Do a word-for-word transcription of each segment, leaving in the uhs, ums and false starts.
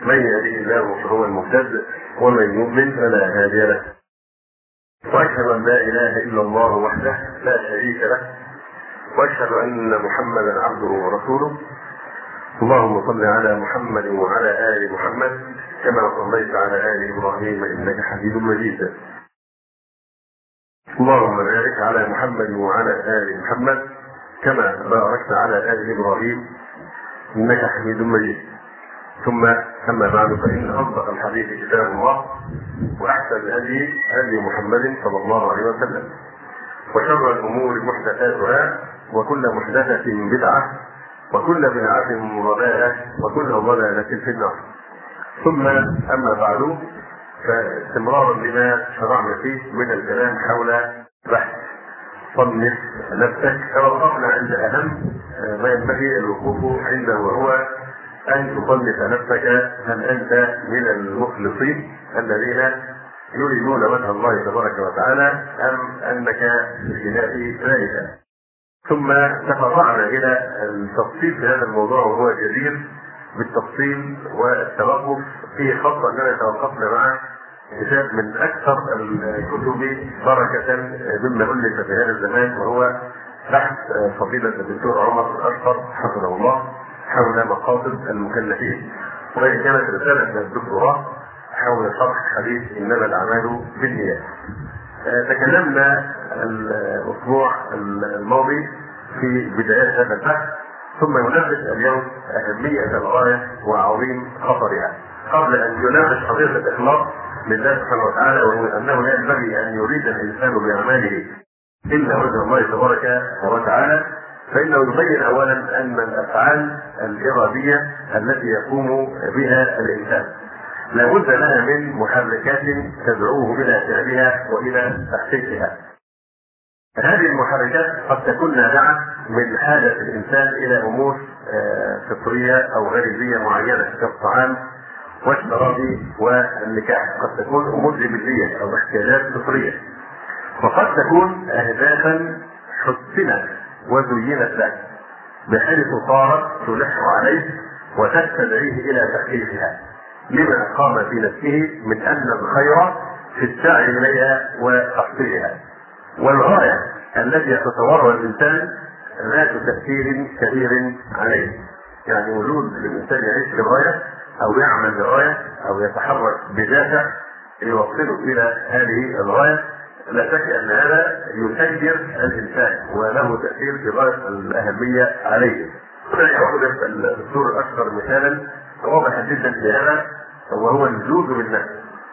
من يهده الله فهو المهتد ومن يضلل فلا هادي له. واشهد ان لا اله الا الله وحده لا شريك له، واشهد ان محمدا عبده ورسوله. اللهم صل على محمد وعلى ال محمد كما صليت على ال ابراهيم انك حميد مجيد. اللهم بارك على محمد وعلى ال محمد كما باركت على ال ابراهيم انك حميد مجيد. ثم اما بعد، فان اصدق الحديث كتاب الله، واحسن الهدي هدي محمد صلى الله عليه وسلم، وشر الامور محدثاتها، وكل محدثه بدعه، وكل بدعه ضلاله، وكل ضلاله في النار. ثم اما بعد، فاستمرارا لما شرعنا فيه من الكلام حول بحث صنف نفسك، توقفنا عند اهم ما ينبغي الوقوف عنده، وهو ان تصنف نفسك. هل انت من المخلصين الذين يريدون وجه الله تبارك وتعالى، ام انك في خلاف ذلك؟ ثم تفرعنا الى التفصيل في هذا الموضوع، وهو جدير بالتفصيل والتوقف فيه، خاصه اننا توقفنا مع كتاب من اكثر الكتب بركه مما الف في هذا الزمان، وهو بحث فضيله الدكتور عمر الاشقر حفظه الله حول مقاصد المكلفين، وهي كانت رساله من الدكتوراه حول شرح حديث انما الاعمال بالنيات. تكلمنا الاسبوع الماضي في بدايات هذا البحث، ثم يناقش اليوم اهميه الغايه وعظيم خطرها، قبل ان يناقش قضيه الاخلاص لله سبحانه وتعالى، وهو انه لا ينبغي ان يريد الانسان باعماله الا وجه الله تبارك وتعالى، فانه يبين اولا ان الافعال الاراديه التي يقوم بها الانسان لابد لها من محركات تدعوه الى فعلها والى تحقيقها. هذه المحركات قد تكون نابعه من حاجه الانسان الى امور فطريه او غريزيه معينه كالطعام والشراب والنكاح، قد تكون امور جبليه او احتياجات فطريه، وقد تكون اهدافا حسنت وزينت له بحيث صارت تلح عليه وتستدعيه الى تحقيقها لما قام في نفسه من ان الخير في السعي اليها وتحصيلها. والغايه التي يتصورها الانسان ذات تاثير كبير عليه، يعني وجود الانسان يعيش في غايه او يعمل بغايه او يتحرك بدافع يوصله الى هذه الغايه، لا شك ان هذا يسير الانسان وله تاثير في غايه الاهميه عليه. ياخذ الدكتور الاشقر مثالا واضحا جدا في هذا، وهو الجود بالنفس،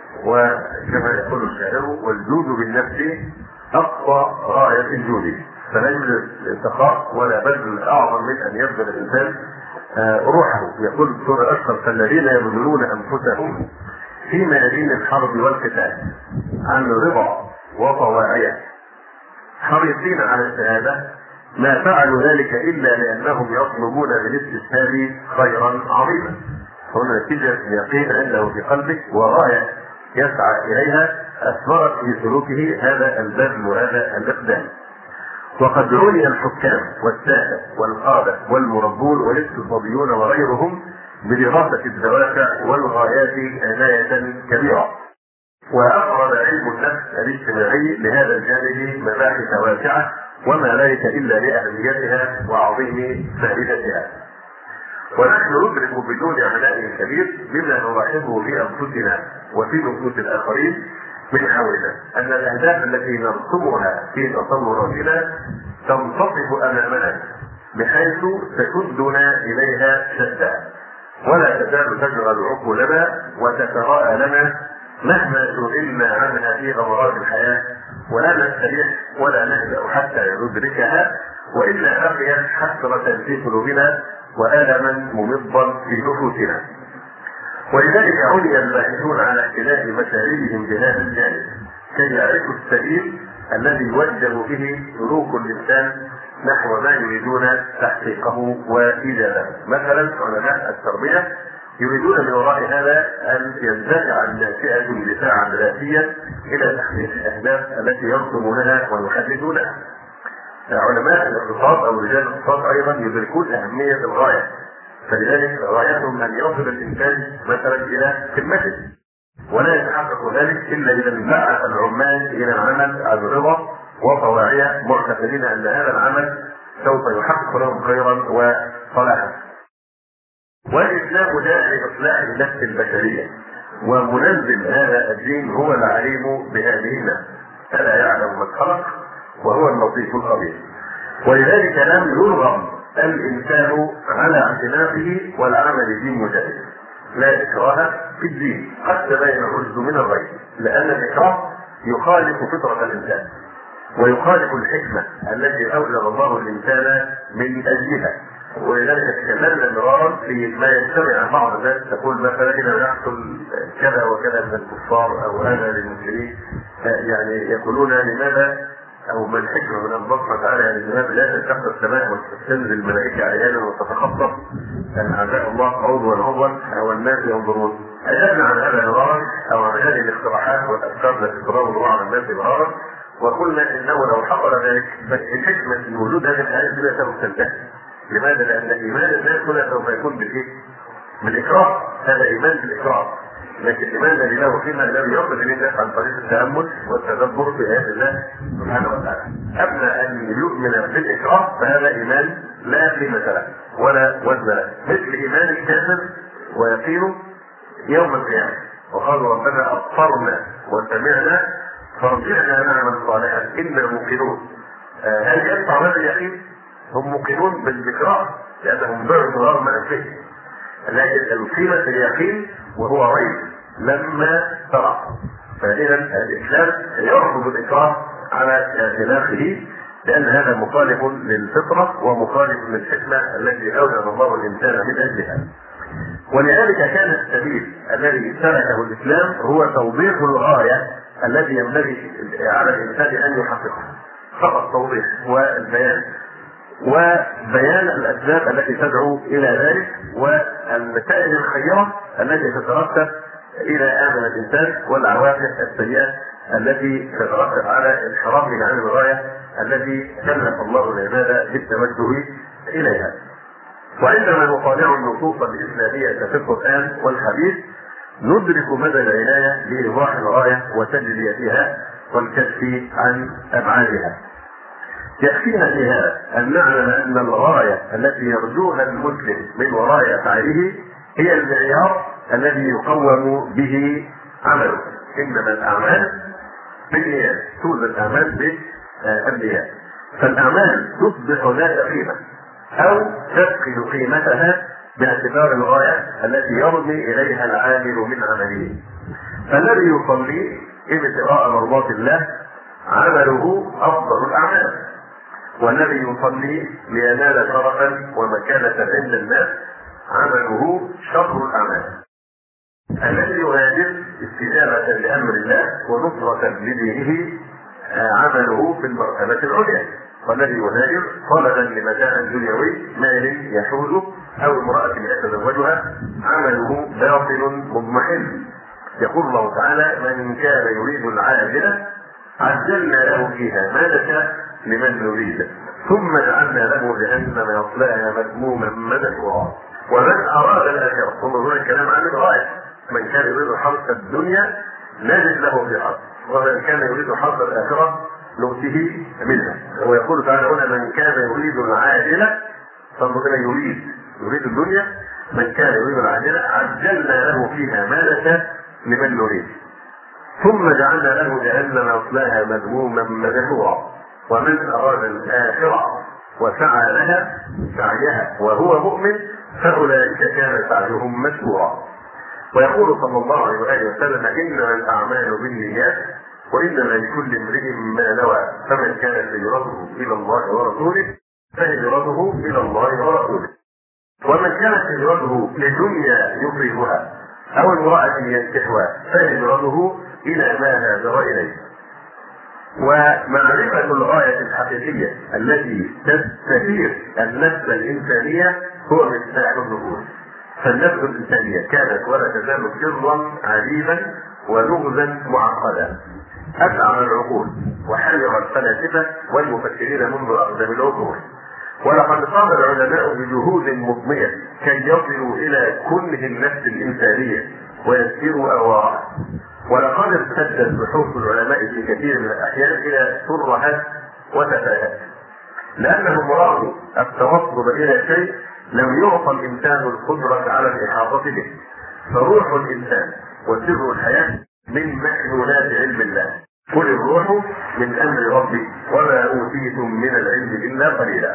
وكما يقول الشاعر: والجود بالنفس اقصى غايه الجود، فلا يوجد سخاء ولا بذل اعظم من ان يبذل الانسان روحه. يقول الدكتور الاشقر: فالذين يبذلون انفسهم في ميادين الحرب والقتال عن رضا وطواعية حريصين على الشهادة ما فعلوا ذلك إلا لأنهم يطلبون بالاستشهاد خيرا عظيما. هنا نتيجة يقين عنده في قلبه وغاية يسعى إليها أثمرت في سلوكه هذا البذل وهذا الإقدام. وقد عني الحكام والسادة والقادة والمربون والاقتصاديون وغيرهم بدراسة الدوافع والغايات عناية كبيرة، وأفرد علم النفس الاجتماعي لهذا الجانب مباحث واسعة وما ذلك إلا لأهميتها وعظيم فائدتها. ونحن ندرك بدون عناء كبير بما نلاحظه في أنفسنا وفي نفوس الآخرين من حولنا أن الأهداف التي نرسمها في تصوراتنا تنتصف أمامنا بحيث تشدنا إليها شدا، ولا تزال تشغل عقولنا وتتراءى لنا مهما شغلنا عنها في غمرات الحياة، ولا نستريح ولا نهدأ حتى ندركها، وإلا بقيت حسرة في قلوبنا وألما ممضا في نفوسنا. ولذلك عني الباحثون على اختلاف مسائلهم بهذا الجانب كي يعرفوا السبيل الذي يوجه به سلوك الإنسان نحو ما يريدون تحقيقه وإيجاده. مثلا علماء التربية يريدون من وراء هذا ان يندفع الناشئه اندفاعا ذاتيا الى تحقيق الاهداف التي يرسمونها ويحددونها. علماء الاقتصاد او رجال الاقتصاد ايضا يدركون اهميه الغايه، فلذلك غايتهم ان يصل الانسان مثلا الى قمته، ولا يتحقق ذلك الا اذا انبعث العمال الى العمل عن رضا وطواعيه معتقدين ان هذا العمل سوف يحقق لهم خيرا وصلاحا. والاسلام جاء لاصلاح النفس البشريه، ومنزل هذا الدين هو العليم بهذه النفس، الا يعلم من خلق وهو اللطيف الخبير. ولذلك لم يرغم الانسان على اعتناقه والعمل به مجاهد، لا اكراه في الدين، قد تبين الرشد من الغي، لان الاكراه يخالف فطره الانسان ويخالف الحكمه التي اوجد الله الانسان من اجلها. ولذلك تكلمنا مرارا في ما يجتمع بعض الناس تقول مثلا اذا يحصل كذا وكذا من الكفار او هذا للمسلمين، يعني يقولون لماذا او ما الحكمه من الله سبحانه وتعالى يعني لماذا لا تنشق السماء وتنزل الملائكه عيانا وتتخطف اعداء الله عضوا عضوا او الناس ينظرون؟ اجبنا عن هذا مرارا او عن هذه الاقتراحات والافكار التي تراود بعض الناس مرارا، وقلنا انه لو حصل ذلك الحكمه من وجود هذه الايات لا سوف تنتهي. لماذا؟ لان ايمان الناس هنا سوف يكون بالايه؟ بالاكراه، هذا ايمان بالاكراه. لكن الايمان الذي له قيمه الذي يخرج الناس عن طريق التامل والتدبر في ايات الله سبحانه وتعالى. اما ان يؤمن بالاكراه فهذا ايمان لا قيمه له ولا وزن له، مثل ايمان الكافر ويقينه يوم القيامه. وقالوا ربنا ابصرنا وسمعنا فارجعنا نعمل صالحا انا موقنون. آه هل ينفع هذا اليقين؟ هم موقنون بالاكراه لانهم بعدوا رغم انفسهم، لكن القيمه اليقين وهو ريب لما ترى. فاذا الاسلام يرفض الاكراه على خلافه لان هذا مخالف للفطره ومخالف للحكمه التي اوجد الله الانسان من اجلها. ولذلك كان السبيل الذي سلكه الاسلام هو توضيح الغايه التي ينبغي على الانسان ان يحققها، فقط توضيح والبيان وبيان الاسباب التي تدعو الى ذلك والنتائج الخيره التي تترتب الى امن الانسان والعواقب السيئه التي تترتب على انحرافه عن الغايه التي كلف الله العباد بالتوجه اليها. وعندما نطالع النصوص الاسلاميه في القران والحديث ندرك مدى العنايه بايضاح الغايه وتجليتها والكشف عن ابعادها. يكفينا في هذا ان نعلم ان الغايه التي يرجوها المسلم من وراء افعاله هي المعيار الذي يقوم به عمله. انما الاعمال بالنيات، توزن الاعمال بالنيات، فالاعمال تصبح ذات قيمه او تفقد قيمتها باعتبار الغايه التي يرمي اليها العامل من عمله. فالذي يصلي ابتغاء مرضات الله عمله افضل الاعمال، والذي يصلي لينال شرفا ومكانه عند الناس عمله شر الاعمال. الذي يهاجر استجابه لامر الله ونصره لدينه عمله في المرتبه العليا، والذي يهاجر طلبا لمتاع دنيوي مال يحوزه او امراه يتزوجها عمله باطل مضمحل. يقول الله تعالى: من كان يريد العاجله عجلنا له فيها ما نشاء لمن نريد ثم جعلنا له جهنم يصلاها مذموما مدحورا. ومن اراد الاخره، ثم هنا الكلام عن الغايه، من كان يريد حرث الدنيا نجد له في حرث، ومن كان يريد حرث الاخره نؤته منها. ويقول تعالى هنا: من كان يريد العاجله، فانظر هنا يريد يريد الدنيا، من كان يريد العاجله عجلنا له فيها ما نشاء لمن نريد ثم جعلنا له جهنم يصلاها مذموما مدحورا. ومن اراد الاخره وسعى لها سعيها وهو مؤمن فاولئك كان سعيهم مشكورا. ويقول صلى الله عليه واله وسلم: انما الاعمال بالنيات وانما لكل امرئ ما نوى، فمن كانت هجرته الى الله ورسوله فهجرته الى الله ورسوله، ومن كانت هجرته لدنيا يصيبها او امراه ينكحها فهجرته الى ما هاجر اليه. ومعرفه الغايه الحقيقيه التي تستثير النفس الانسانيه هو مفتاح النفوس. فالنفس الانسانيه كانت ولا تزال سرا عجيبا ولغزا معقدا اتعب العقول وحير الفلاسفه والمفكرين منذ اقدم العصور. ولقد قام العلماء بجهود مضنية كي يصلوا إلى كنه النفس الإنسانية ويسيروا أهواءها، ولقد ارتدت بحوث العلماء في كثير من الأحيان إلى ترهات وتفاهات، لأنهم رأوا التوصل إلى شيء لم يعطى الإنسان القدرة على الإحاطة به، فروح الإنسان وسر الحياة من مكنونات علم الله، قل الروح من أمر ربي وما أوتيتم من العلم إلا قليلا.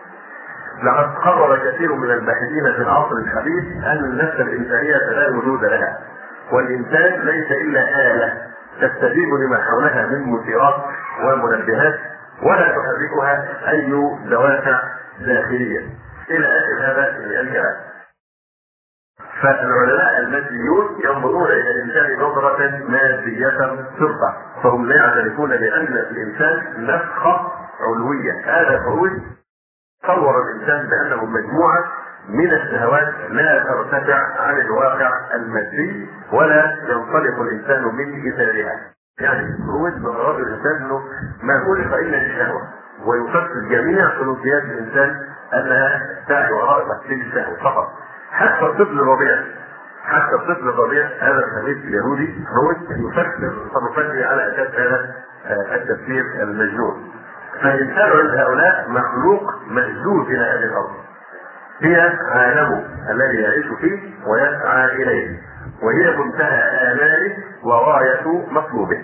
لقد قرر كثير من الباحثين في العصر الحديث أن النفس الإنسانية لا وجود لها، والإنسان ليس إلا آلة تستجيب لما حولها من مثيرات ومنبهات ولا تحركها أي دوافع داخلية إلى آخر هذا الكلام. فالعلماء الماديون ينظرون إلى الإنسان نظرة مادية صرفة، فهم لا يعترفون بأن الإنسان نفخة علوية. هذا فرويد صور الإنسان بأنه مجموعة من الشهوات لا ترتفع عن الواقع المادي ولا ينطلق الإنسان من إثارها. يعني فرويد من أراد الإنسان أنه ما خلق إلا للشهوة، ويفسر جميع سلوكيات الإنسان أنها تعي وراء تحصيل الشهوة فقط. حتى الطفل الرضيع حتى الطفل الرضيع هذا الخبيث اليهودي فرويد يفسر تصرفاته على أساس هذا التفسير المجنون. فالإنسان عند هؤلاء مخلوق مهزوز إلى هذه الأرض، هي عالمه الذي يعيش فيه ويسعى إليه، وهي منتهى آماله وغاية مطلوبه.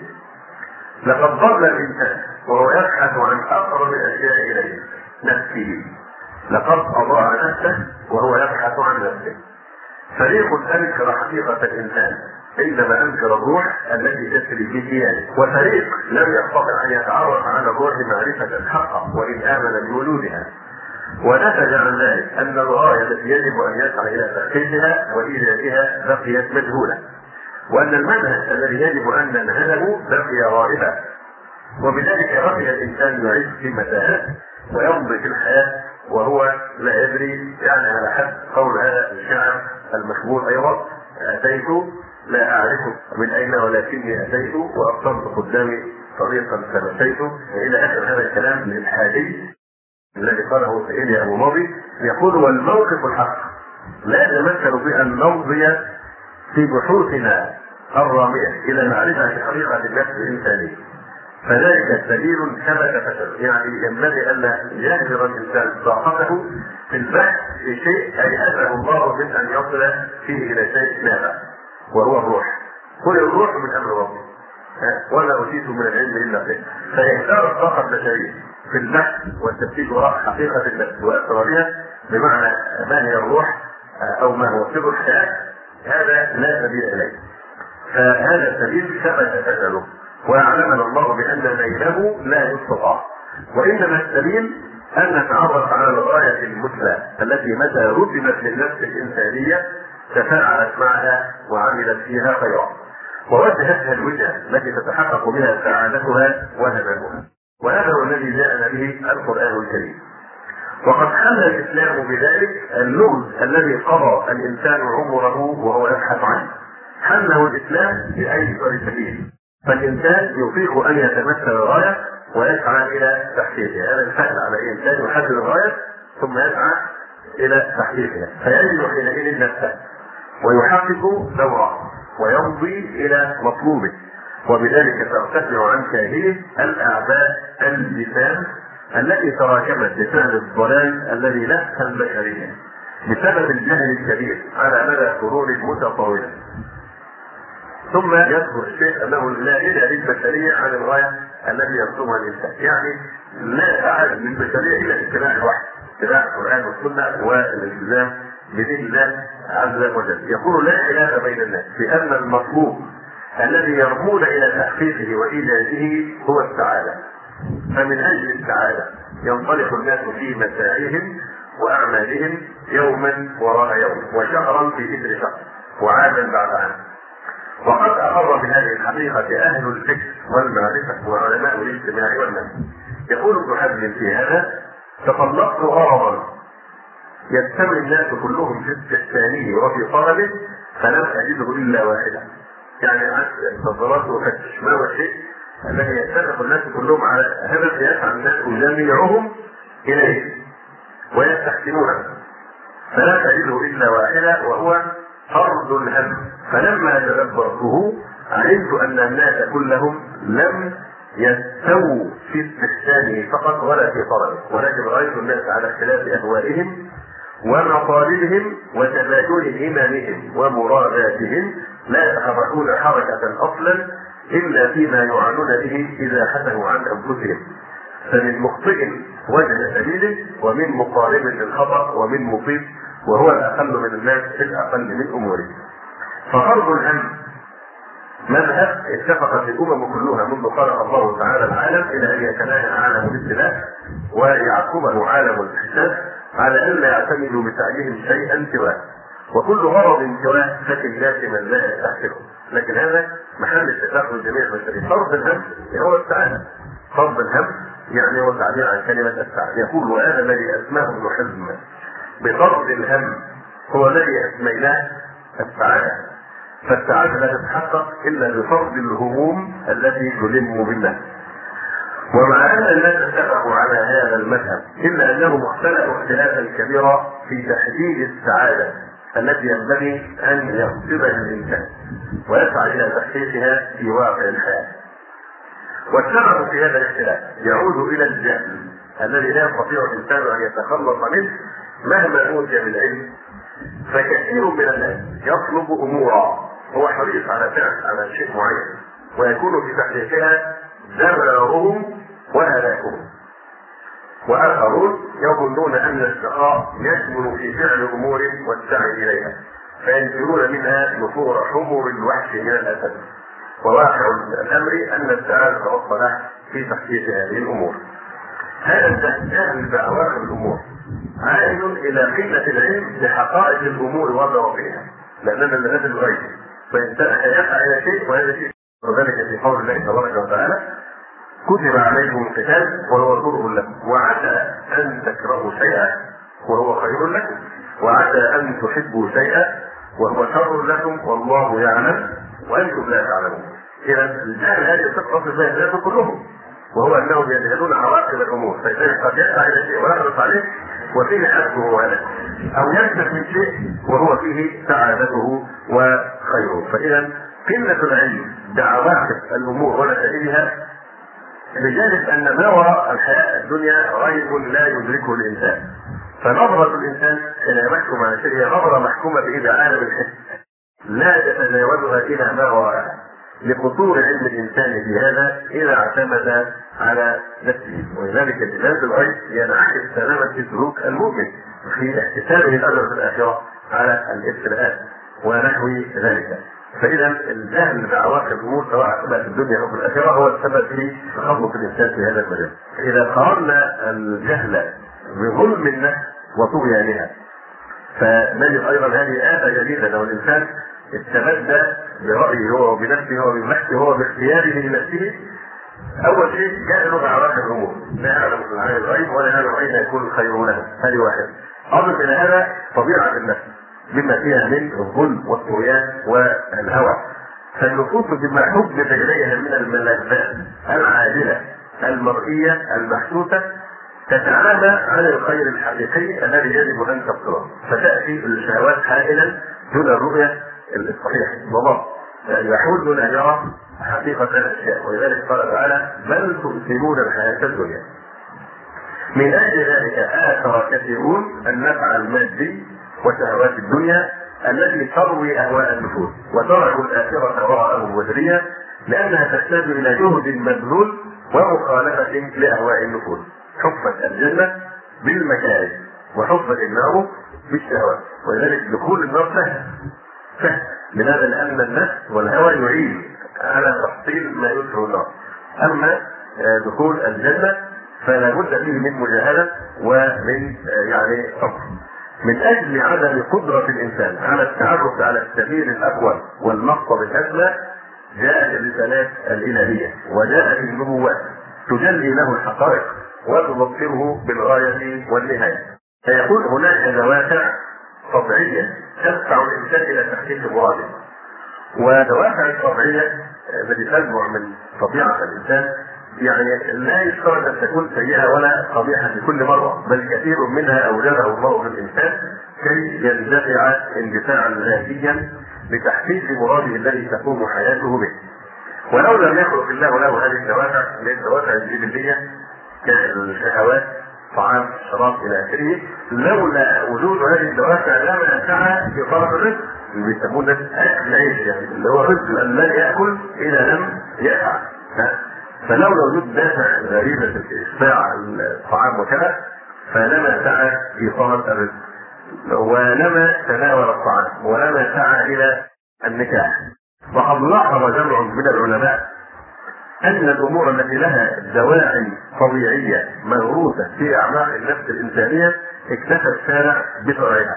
لقد ضل الإنسان وهو يبحث عن أقرب الأشياء إليه، نفسه. لقد أضاع نفسه وهو يبحث عن نفسه. فريق أنكر حقيقة الإنسان عندما أنكر الروح التي تسري في كيانه، وفريق لم يستطع أن يتعرف على الروح معرفة حقا وإن آمن بوجودها، ونتج عن ذلك أن الغاية التي يجب أن يسعى إلى تحقيقها وإيجادها بقيت مجهولة، وأن المنهج الذي يجب أن ننهجه بقي غائبا، وبذلك بقي الإنسان يعيش في متاهات ويمضي في الحياة وهو لا يدري. يعني على حد قول هذا الشاعر المشهور أيضا: أتيت لا أعرف من أين ولكني أتيت وأبصرت قدامي طريقا فمشيت، إلى آخر هذا الكلام للحادي الذي قاله سيدي أبو ماضي. يقول: والموقف الحق لا يتمثل بأن نمضي في بحوثنا الرامية إلى معرفة حقيقة النفس الإنسانية، فذلك سبيل ثبت فشل. يعني ينبغي أن يهدر الإنسان طاقته في البحث في شيء أيأسه الله من أن يصل فيه إلى شيء نافع، وهو الروح. قل الروح من أمر ربي ولا أوتيت من العلم إلا قليلا. فيهدر الطاقة البشرية في البحث والتفتيش وراء حقيقة النفس وأسرارها، بمعنى ما هي الروح أو ما هو سر الحياة، هذا لا سبيل إليه. فهذا السبيل ثبت فشله، وأعلمنا الله بأن نيله لا يستطاع، وإنما السبيل أن نتعرف على الغاية المثلى التي متى ردمت للنفس الإنسانية تفاعلت معها وعملت فيها خيرا، ووجهتها الوجهة التي تتحقق بها سعادتها وهدفها. وهذا هو الذي جاءنا به القرآن الكريم. وقد حل الإسلام بذلك اللغز الذي قضى الإنسان عمره وهو يبحث عنه، حله الإسلام بأيسر سبيل، فالإنسان يطيق أن يتمثل الغاية ويسعى إلى تحقيقها. هذا الفعل على الإنسان يحدد الغاية ثم يسعى إلى تحقيقها، فيجد حينئذ نفسه ويحقق دوره ويمضي إلى مطلوبه، وبذلك ترتفع عن كاهله الأعباء اللسان التي تراكمت بسبب الضلال الذي لف البشرية بسبب الجهل الكبير على مدى قرون متطاولة. ثم يذكر الشيخ أنه لا غنى للبشرية عن الغاية التي يرسمها الإنسان. يعني لا أحد من البشرية إلا اتباع الوحي، اتباع القرآن والسنة والالتزام بدين الله عز وجل. يقول: لا خلاف بين الناس في أن المطلوب الذي يرمون إلى تحقيقه وإيجاده هو السعادة، فمن أجل السعادة ينطلق الناس في مساعيهم وأعمالهم يوما وراء يوم، وشهرا في إثر شهر، وعاما بعد عام. وقد أقر بهذه الحقيقة أهل الفكر والمعرفة وعلماء الاجتماع والنفس. يقول ابن حزم في هذا: تطلقت غرضا يجتمع الناس كلهم في استحسانه وفي طلبه فلم أجده إلا واحدا. يعني النظرات وفتش ما هو الشيء الذي يتفق الناس كلهم على هدف يسعى الناس جميعهم إليه، ويستحسنونه، فلا تجده إلا واحدا وهو فرض الهم. فلما تدبرته علمت أن الناس كلهم لم يستووا في استحسانه فقط ولا في طلبه، ولكن رأيت الناس على اختلاف أهوائهم ومطالبهم وتبادل هممهم ومراداتهم، لا يتحركون حركة أصلا إلا فيما يعانون به إذا حدثوا عن أنفسهم، فمن مخطئ وجه سبيله ومن مقارب للخطأ ومن مصيب، وهو الأقل من الناس في الأقل من أموره. ففرض الهم مذهب اتفقت الأمم كلها منذ خلق الله تعالى العالم إلى أن يتناهى عالم الابتلاء ويعقبه عالم الإحساس على أن لا يعتمدوا بسعيهم شيئا سواه، وكل غرض سواه لكن لازما لا يستحسنه. لكن هذا محل اتفاق من جميع البشرية. فرض الهم هو السعادة. فرض الهم يعني هو تعبير عن كلمة السعادة. يقول وهذا الذي أسماه ابن حزم بفرض الهم هو الذي أسميناه السعادة. فالسعادة لا تتحقق إلا بفرض الهموم التي تلم بالناس. ومع أن الناس اتفقوا على هذا المذهب إلا أنهم اختلفوا اختلافا كبيرا في تحديد السعادة التي ينبغي أن يقصدها الإنسان ويسعى إلى تحقيقها في واقع الحياة. والسبب في هذا الاختلاف يعود إلى الجهل الذي لا يستطيع الإنسان أن يتخلص منه مهما أوتي بالعلم. فكثير من الناس يطلب أمورا هو حريص على فعل على شيء معين ويكون في تحقيقها دمارهم وهلاكهم، وآخرون يظنون أن الشقاء يكمن في فعل أمور والسعي إليها فينفرون منها نفور حمر الوحش من الأسد. وواقع الأمر أن السعادة والصلاح في تحقيق هذه الأمور. هذا الجهل بأواخر الأمور عائد إلى قلة العلم بحقائق الأمور وظواهرها، لأننا لا ندري الغيب فيسعى إلى شيء وهذا شيء. وذلك في قول الله تبارك وتعالى كتب عليكم القتال وهو كره لكم وعسى أن تكرهوا شيئا وهو خير لكم وعسى أن تحبوا شيئا وهو شر لكم والله يعلم وأنتم لا تعلمون. إذا الجهل هذه تقصد بها الناس كلهم، وهو أنهم يجهلون عواقب الأمور، فإذا قد يسعى إلى شيء ويحرص عليه وفيه حسبه وهلكه، أو يكسب من شيء وهو فيه سعادته وخيره. فإذا قلة العلم بعواقب الأمور ونتائجها بجانب أن ما وراء الحياة الدنيا غيب لا يدركه الإنسان، فنظرة الإنسان حين يحكم على شيء هي نظرة محكومة بإذا عالم الحس لا يتجاوزها إلى ما وراءها، لقصور علم الإنسان في هذا إذا اعتمد على نفسه. ولذلك الإيمان بالغيب ينعكس تماما في سلوك المؤمن في احتسابه الأجر في الآخرة على الابتلاءات ونحو ذلك. فإذا الجهل بعواقب الأمور سواء في الدنيا أو في الآخرة هو السبب في تخبط الإنسان في هذا المجال. إذا قارنا الجهل بظلم النفس وطغيانها فنجد أيضا هذه آفة جديدة. لو الإنسان استبدى برأيه هو وبنفسه هو بنفسه هو باختياره لنفسه، أول شيء جهله بعواقب الأمور، لا يعلم عن الغيب ولا يعلم أين يكون الخير له، هذه واحد. أضف إلى هذا طبيعة النفس بما فيها من الظلم والطغيان والهوى، فالنفوس بما حبب إليها من الملذات العاجلة المرئية المحسوسة تتعامى عن الخير الحقيقي الذي يجب أن تبصره، فتأتي الشهوات حائلا دون الرؤية الصحيحة بالضبط، يحول دون أن يرى حقيقة الأشياء. ولذلك قال تعالى بل تؤثرون الحياة الدنيا. من أجل ذلك آثر كثيرون النفع المادي وشهوات الدنيا التي تروي أهواء النفوس وتركوا الآخرة وراءهم وزرية، لأنها تحتاج إلى جهد مبذول ومخالفة لأهواء النفوس. حفت الجنة بالمكاره وحفت النار بالشهوات، ولذلك دخول النار سهل سهل لماذا؟ لأن النفس والهوى يعين على تحصيل ما يدخل النار. أما دخول الجنة فلا بد فيه من مجاهدة ومن يعني صبر. من أجل عدم قدرة الإنسان على التعرف على السبيل الأقوى والمقصد الأسمى جاءت الرسالات الإلهية وجاءت النبوات تجلي له الحقائق وتبصره بالغاية والنهاية. فيكون هناك دوافع طبيعية تدفع الإنسان إلى تحقيق مراده، ودوافع الطبيعية التي تنبع من طبيعة الإنسان يعني لا يشترط ان تكون سيئه ولا قبيحه في كل مره، بل كثير منها اوجده الله للانسان كي يندفع اندفاعا ذاتيا لتحقيق مراده الذي تقوم حياته به. ولو لم يخلق الله له هذه الدوافع، اللي هي الدوافع الجبليه كالشهوات، طعام، شراب الى اخره، لولا وجود هذه الدوافع لما سعى في طلب الرزق، اللي بيسموه الناس اكل عيش، يعني اللي هو رزق لان لن ياكل اذا لم يسعى. فلولا وجود دافع غريزه الاشباع الطعام وكذا فلما سعى في طلب الرزق، ولما تناول الطعام، ولما سعى الى النكاح. وقد لاحظ جمع من العلماء ان الامور التي لها دواعي طبيعيه موروثه في اعماق النفس الانسانيه اكتفى الشارع بشرعها،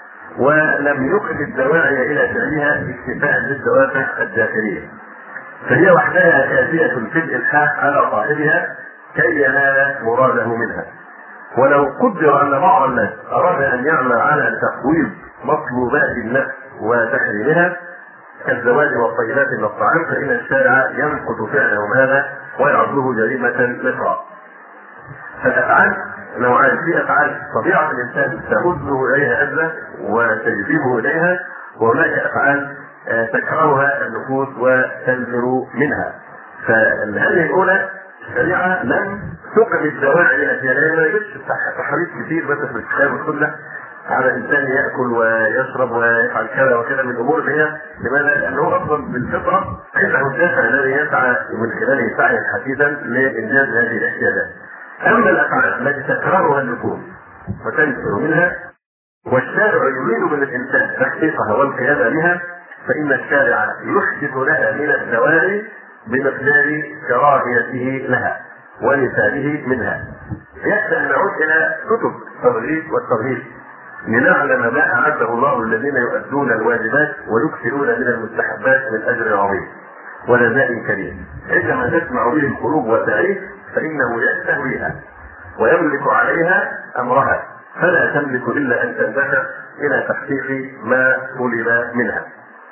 ولم يخرج الدواعي الى فعلها اكتفاء بالدوافع الداخليه، فهي وحدها كافيه في الالحاح على صاحبها كي ينال مراده منها. ولو قدر ان بعض الناس اراد ان يعمل على تقويض مطلوبات النفس وتحريمها كالزواج والطيبات من الطعام، فان الشارع ينقض فعله هذا ويعده جريمه مثرى. فالافعال نوعان، في افعال طبيعه الانسان تهزه اليها هزه وتجذبه اليها، وهناك افعال تكرهها النفوس وتنفر منها. فهذه الاولى الشريعه لم تقم الدواعي الاشياء، ما يجبش تحريف كثير بس في الكتاب والسنه على الانسان ياكل ويشرب ويفعل كذا وكذا من الامور اللي هي لماذا؟ لانه اصلا بالفطره عنده الدافع الذي يسعى من خلاله سعيا حثيثا لانجاز هذه الاشياء. اما الافعال التي تكررها النفوس وتنفر منها والشارع يريد من الانسان تحقيقها والقيام بها، فان الشارع يحدث لها من الدواعي بمقدار كراهيته لها ونفاذه منها. يكفي ان نعود الى كتب الترغيب والترهيب لنعلم ما اعده الله الذين يؤدون الواجبات ويكثرون من المستحبات من اجر عظيم ولذاء كريم. عندما تسمع به القلوب وتعيش فانه يستهويها ويملك عليها امرها، فلا تملك الا ان تندفع الى تحقيق ما طلب منها.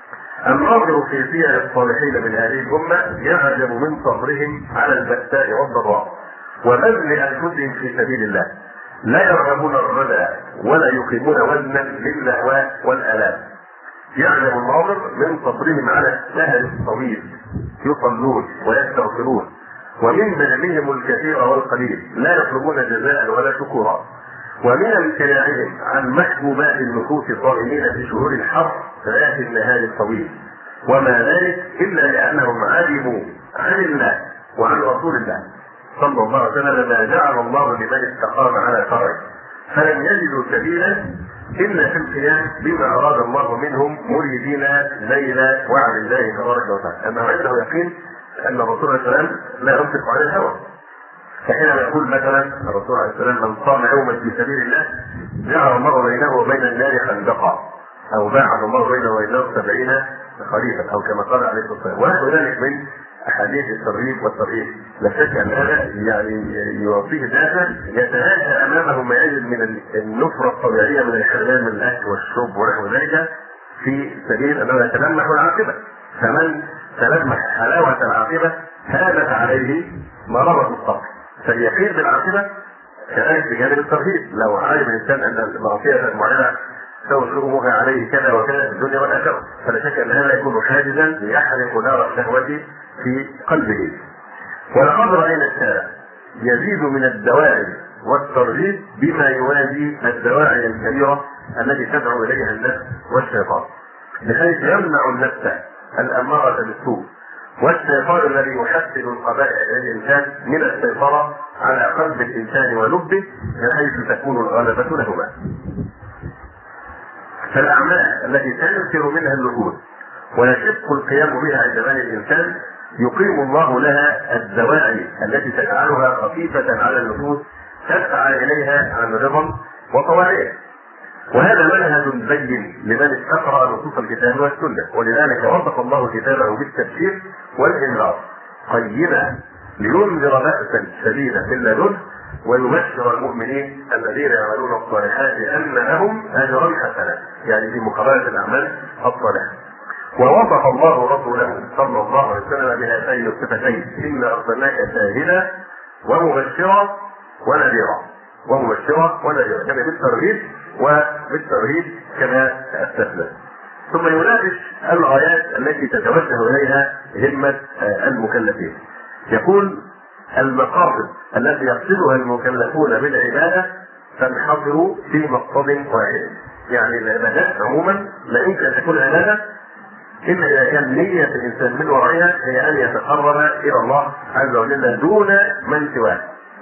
الناظر في سير الصالحين من هذه الامه يعجب من صبرهم على البأساء والضراء وبذل انفسهم في سبيل الله، لا يرغبون الردى ولا يقيمون وزنا للاهواء والالام. يعجب الناظر من صبرهم على السهر الطويل، يصلون ويستغفرون، ومن بذلهم الكثير والقليل لا يطلبون جزاء ولا شكورا، ومن امتناعهم عن محبوبات النفوس الظالمين في شهور الحر ذات النهار الطويل، وما ذلك الا لانهم علموا عن الله وعن رسول الله صلى الله عليه وسلم ما جعل الله لمن استقام على شرعه، فلم يجدوا سبيلا الا في القيام بما اراد الله منهم مريدين ليل وعد الله تبارك وتعالى، انه عنده يقين ان الرسول عليه السلام لا ينطق عن الهوى. فحينما يقول مثلا الرسول عليه السلام من صام يوما في سبيل الله جعل الله بينه وبين النار خندقا، او باعد الله بينه وبين النار سبعين خريفا، او كما قال عليه الصلاه والسلام. ونحو ذلك من احاديث الترغيب والترهيب. لا شك ان هذا يعني يعطيه دافع يتهاشى امامه ما يجد من النفره الطبيعيه من الحرمان من الاكل والشرب ونحو ذلك في سبيل انه يتلمح العاقبه. فمن تلمح حلاوه العاقبه هانت عليه مراره الصبر، فاليقين بالعاقبه كذلك بجانب الترهيب. لو علم الانسان ان المعصيه المعينه توجهها عليه كذا وكذا في الدنيا والاخره، فلا شك ان هذا يكون حاجزا ليحرق نار الشهوه في قلبه. ولقد راينا الشارع يزيد من الدواعي والترغيب بما يوازي الدواعي الكبيره التي تدعو اليها النفس والشيطان، بحيث يمنع النفس الاماره بالسوء والشيطان الذي يحسن القبائل الانسان من السيطره على قلب الانسان ولبه بحيث تكون الغلبه لهما. فالاعمال التي تنفر منها النفوس ويشق القيام بها عند بني الانسان يقيم الله لها الدواعي التي تجعلها خفيفه على النفوس تسعى اليها عن رضا وطواعيه. وهذا منهج بين لمن استقرأ نصوص الكتاب والسنه، ولذلك وصف الله كتابه بالتبشير والانذار قيما لينذر بأسا شديدا من لدنه ويبشر المؤمنين الذين يعملون الصالحات ان لهم اجرا حسنا، يعني في مقابله الاعمال الصالحه. ووصف الله رسوله صلى الله عليه وسلم بهاتين الصفتين: إنا أرسلناك شاهدا ومبشرا ونذيرا. ومبشرا ونذيرا كما بالترغيب وبالترهيب كما تأسفنا. ثم يناقش الغايات التي تتوجه إليها همة المكلفين. يقول: المقاصد التي يقصدها المكلفون بالعبادة تنحصر في مقصد واحد. يعني العبادات عموما لا يمكن أن تكون عبادة إلا إذا كان نية الإنسان من ورائها هي أن يتقرب إلى الله عز وجل دون من سواه.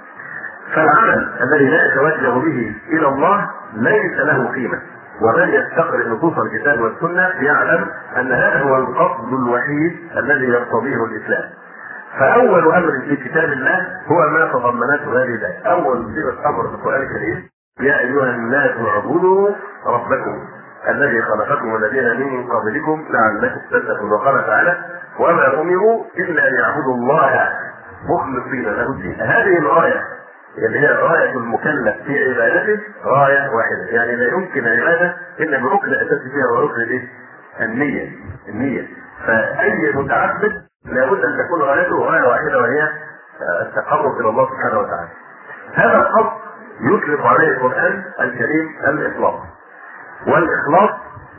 فالعمل الذي لا يتوجه به إلى الله ليس له قيمة، ومن يستقرئ نصوص الكتاب والسنة يعلم أن هذا هو القصد الوحيد الذي يقتضيه الإسلام. فأول أمر في كتاب الله هو ما تضمنته هذه الآية. أول صيغة أمر في القرآن الكريم: يا أيها الناس اعبدوا ربكم الذي خلقكم والذين من قبلكم لعلكم تتقون. وقال تعالى: وما أمروا إلا ليعبدوا الله مخلصين له الدين. هذه الغاية اللي هي غاية المكلف في عبادته غاية واحدة، يعني لا يمكن عبادة إلا بركن أساسي فيها وركن الإيه؟ النية. النية. فأي متعبد لابد أن تكون غايته غاية واحدة، وهي التقرب إلى الله سبحانه وتعالى. هذا القصد يطلق عليه القرآن الكريم الإخلاص. والإخلاص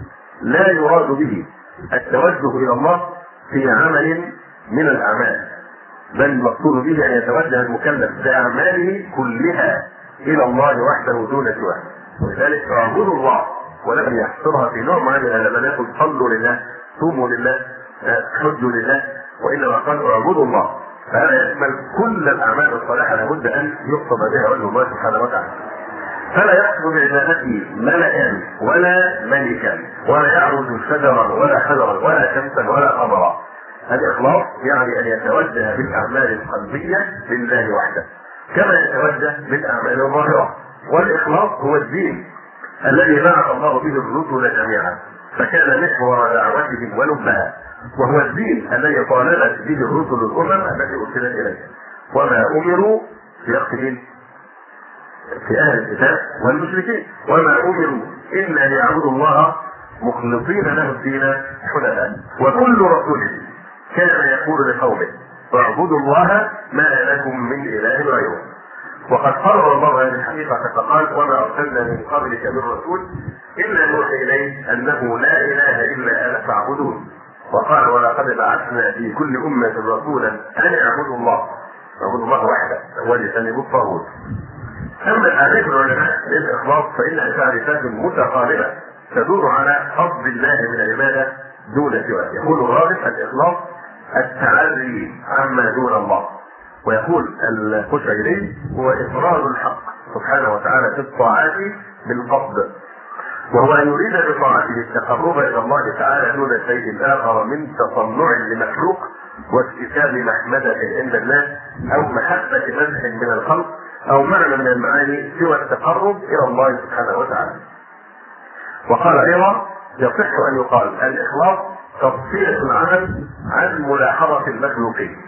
لا يراد به التوجه إلى الله في عمل من الأعمال، بل المقصود به أن يتوجه المكلف بأعماله كلها إلى الله وحده دون سواه. ولذلك اعبدوا الله ولم يحصرها في نوع معين، لم يقل صلوا لله، صوموا لله، حجوا لله، وإنما قال اعبدوا الله. فهذا يشمل كل الأعمال الصالحة لابد أن يقصد بها وجه الله سبحانه وتعالى. فلا يقصد بعبادته ملكا ولا ملكا ولا يعبد شجرا ولا حجرا ولا شمسا ولا قمرا. الإخلاص يعني أن يتوجه بالأعمال القلبية لله وحده كما يتوجه بالأعمال الظاهرة. والإخلاص هو الدين الذي بعث الله به الرسل جميعا، فكان محور دعوتهم ولبها، وهو الدين الذي طالبت به الرسل الأمم التي أرسلت إليه. وما أمروا في يقتل في أهل الكتاب والمشركين: وما أمروا إلا ليعبدوا الله مخلصين له الدين حنفاء. وكل رسول كان يقول لقومه: اعبدوا الله ما لكم من إله غيره. وقد قرر الله هذه الحقيقة فقال: وما أرسلنا من قبلك من رسول إلا نوحي إليه أنه لا إله إلا أنا فاعبدون. وقال: ولقد بعثنا في كل أمة رسولا أن اعبدوا الله، اعبدوا الله وحده واجتنبوا الطاغوت. أما تعريف العلماء للإخلاص فإنها تعريفات متقاربة تدور على قصد الله من العبادة دون سواه. يقول الراجح: الإخلاص التعري عما دون الله. ويقول القشيري: هو إفراد الحق سبحانه وتعالى في الطاعات بالقصد، وهو أن يريد بطاعته التقرب إلى الله تعالى دون شيء آخر من تصنع لمخلوق واكتساب محمدة عند الناس أو محبة مدح من الخلق أو معنى من المعاني سوى التقرب إلى الله سبحانه وتعالى. وقال أيضا: يصح أن يقال الإخلاص تصفية العمل عن ملاحظة المخلوقين.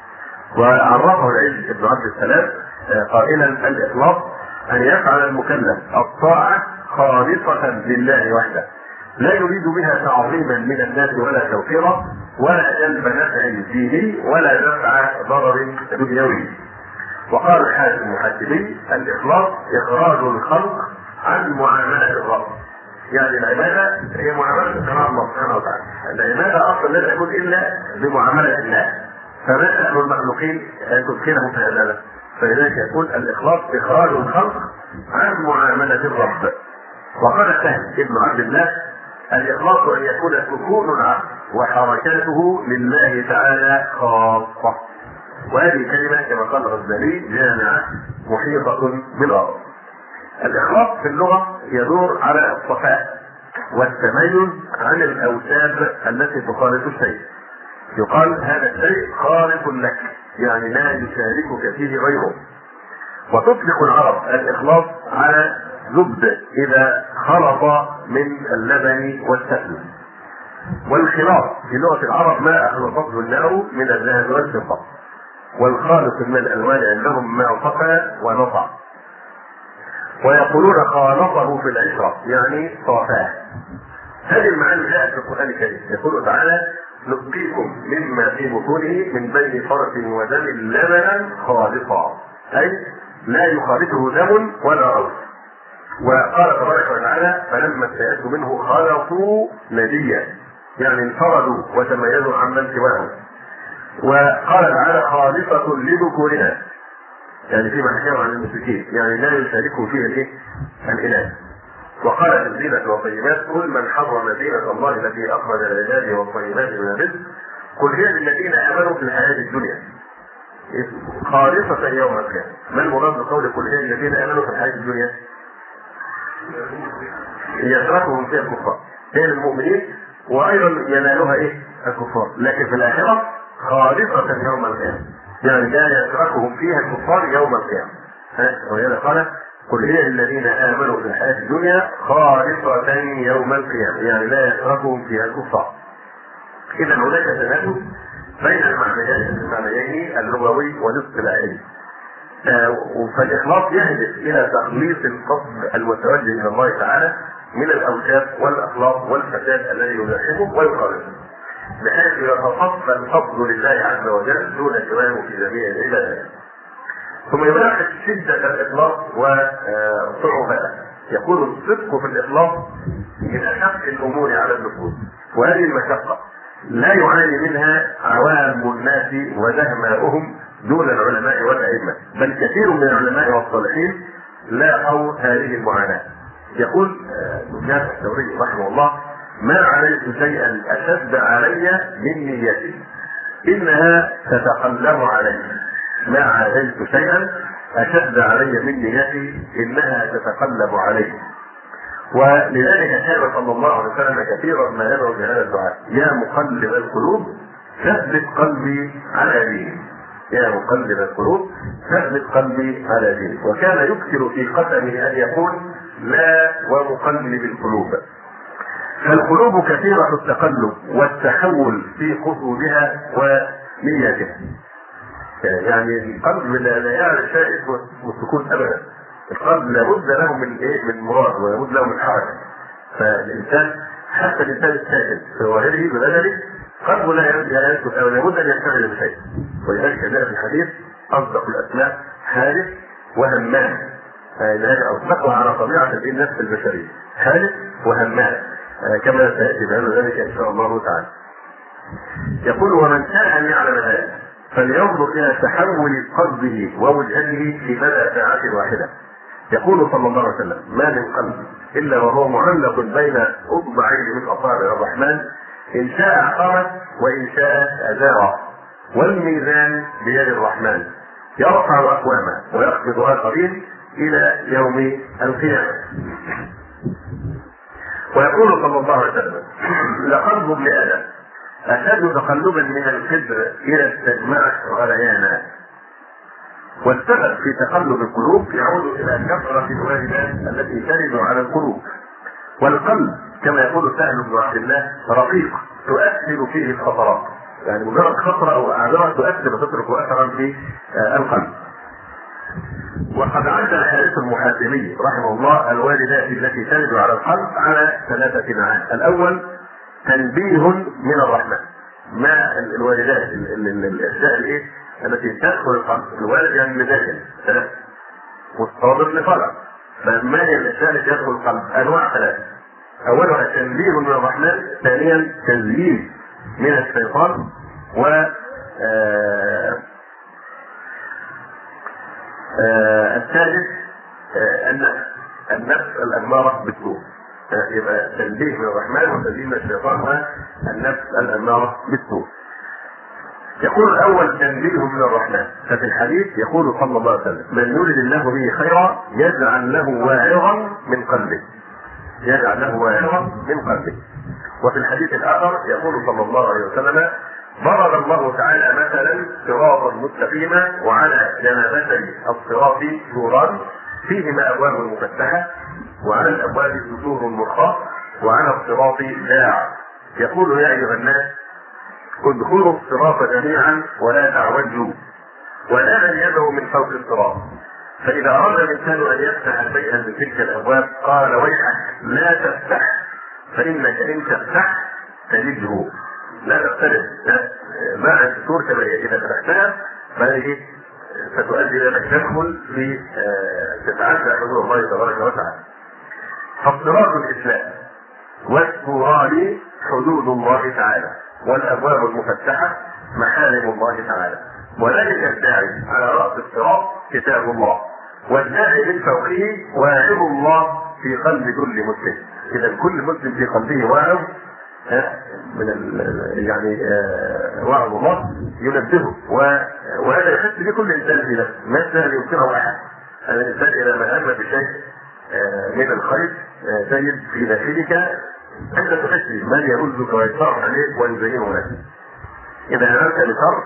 وعرفه العز بن عبد السلام قائلا: الإخلاص أن يفعل المكلف الطاعة خالصة لله وحده، لا يريد بها تعظيما من الناس ولا توفيرا ولا جلب نفع ديني ولا دفع ضرر دنيوي. وقال الحاج المحاسبي: الإخلاص إخراج الخلق عن معاملة الرب. يعني العبادة هي معاملة الله سبحانه وتعالى. العبادة أصلا لا تكون إلا بمعاملة الله، فما شأن المخلوقين تدخلهم في العبادة؟ فلذلك يقول الإخلاص إخراج الخلق عن معاملة الرب. وقال سهل ابن عبد الله: الإخلاص أن يكون سكون العقل وحركاته لله تعالى خاصة. وهذه كلمة كما قال الغزالي جامعة محيطة بالأرض. الإخلاص في اللغة يدور على الصفاء والتميز عن الأوساب التي تخالط الشيء. يقال هذا الشيء خالق لك، يعني لا يشاركك فيه غيره. وتطلق العرب الإخلاص على زبد إذا خلط من اللبن والسمن. والخلاط في لغة العرب ما أخلطته النار من الذهب والفضة، والخالص من الألوان عندهم ما صفى ونطع. ويقولون خالطه في العشرة يعني صافاه. هذه المعاني جاءت في القرآن الكريم. يقول تعالى: نسقيكم مما في بطونه من بين فرث ودم لبنا خالصا، أي لا يخالطه دم ولا روث. وقال تبارك وتعالى: فلما استيأسوا منه خلطوا نبيا، يعني انفردوا وتميزوا عمن سواهم. وقال تعالى: خالصة لذكورنا، يعني في محكمة عن المشركين، يعني لا يشاركوا فيها الايه؟ الإله. وقال في الزينة والطيبات: قل من حرم زينة الله التي أخرج لعباده والطيبات من الرزق قل هي للذين آمنوا في الحياة الدنيا خالصة يوم القيامة. ما المراد بقول قل هي للذين آمنوا في الحياة الدنيا؟ يشركهم فيها الكفار، هي للمؤمنين وأيضا ينالها ايه؟ الكفار، لكن في الآخرة خالصة يوم القيامة، يعني لا يشركهم فيها الكفار يوم القيامة. ولهذا قال: قل هي للذين آمنوا في الحياة الدنيا خالصة يوم القيامة، يعني لا يشركهم فيها الكفار. إذا هناك تنافس بين المعنيين اللغوي والاصطلاحي. فالإخلاص يهدف إلى تخليص القصد المتوجه إلى الله تعالى من الأوجاف والأخلاق والفساد الذي يزاحمه ويقارنه، بحيث يتصفى الفضل لله عز وجل دون سواه في جميع العبادات. ثم يلاحظ شدة الإخلاص وصعوبته. يقول: الصدق في الإخلاص من أشق الأمور على النفوس، وهذه المشقة لا يعاني منها عوام الناس وزهماؤهم دون العلماء والأئمة، بل كثير من العلماء والصالحين لاقوا هذه المعاناة. يقول سفيان الثوري رحمه الله: ما عليت شيئا أشد علي من نيتي إنها تتقلب علي. ما عليت شيئا أشد علي من نيتي إنها تتقلب علي. ولذلك كان صلى الله عليه وسلم كثيرا ما يدعو بهذا الدعاء: يا مقلب القلوب ثبت قلبي على دينك، يا مقلب القلوب ثبت قلبي على دينك. وكان يكثر في قسمه أن يقول: لا ومقلب القلوب. فالقلوب كثيرة التقلب والتحول في قصودها ونيتها. يعني القلب لا يعرف شيء اسمه السكون ابدا. القلب لابد له من ايه؟ من مراد، ولابد له من حركه. فالانسان حتى الانسان الساكن في ظاهره بدنه قلبه لا يسكت او لابد ان يشتغل بشيء. ولذلك جاء في الحديث: اصدق الاسماء حارث وهمام. هذا اطلقها على طبيعه النفس البشريه، حارث وهمام، كما سياتي بيان ذلك ان شاء الله تعالى. يقول: ومن شاء ان يعلم ذلك فلينظر الى تحول قلبه ووجهته في مدى ساعة واحدة. يقول صلى الله عليه وسلم: ما من قلب الا وهو معلق بين اصبعين من اصابع الرحمن، ان شاء اقامه وان شاء ازاغه، والميزان بيد الرحمن يرفع اقواما ويخفض اخرين الى يوم القيامه. ويقول صلى الله عليه وسلم: لقلب ابن ادم أشد تقلبا من الكبر إلى استجماع غليانا. والسبب في تقلب القلوب يعود إلى كثرة الواجبات التي ترد على القلوب. والقلب كما يقول سهل بن عبد الله رقيق تؤثر فيه الخطرات، يعني مجرد خطرة أو أعذار تؤثر وتترك أثرا في القلب. وقد عد الحارث المحاسبي رحمه الله الواجبات التي ترد على القلب على ثلاثة معاني. الأول: تنبيه من الرحمن. ما الواردات الاشياء الايه التي تدخل القلب؟ الوارد يعني اللي داخل والصادق لطلع. فما هي الاشياء التي تدخل القلب؟ انواع ثلاثه. اولها تنبيه من الرحمن، ثانيا تزيين من الشيطان، و آه آه الثالث آه النفس النفس الاماره بالسوء. يبقى تنبيه من الرحمن وتنبيه من الشيطان والنفس الاماره بالسوء. يقول الاول تنبيه من الرحمن، ففي الحديث يقول صلى الله عليه وسلم: من يرد الله به خيرا يجعل له واعظا من قلبه، يجعل له واعظا من قلبه. وفي الحديث الاخر يقول صلى الله عليه وسلم: ضرب الله تعالى مثلا صراطا مستقيما وعلى جنبتي الصراط سوران فيهما ابواب مفتحه وعلى الابواب سطور مرخاه وعلى الصراط داع يقول: يا ايها الناس ادخلوا الصراط جميعا ولا تعوجوا، ولا من يده من فوق الصراط. فاذا اراد الانسان ان يفتح شيئا من تلك الابواب قال: ويحك لا تفتح، فانك ان تفتح تجده، لا تقترب، لا مع السور كما هي، اذا فتحتها فهذه ستؤدي الى انك تدخل في تتعدى حدود الله تبارك وتعالى. فافتراض الاسلام والسوران حدود الله تعالى، والابواب المفتحه محارم الله تعالى، وذلك الداعي على راس الصراط كتاب الله، والداعي من فوقه واعظ الله في قلب كل مسلم. اذا كل مسلم في قلبه واعظ من يعني وعظ الله ينبهه، وهذا يحس به كل انسان في نفسه، ما سهل يمكنه احد. الانسان اذا ما هم بشيء من الخير تجد في داخلك انت تحس من يرزك ويصرف عليك ويزينه لك. اذا امرت بشر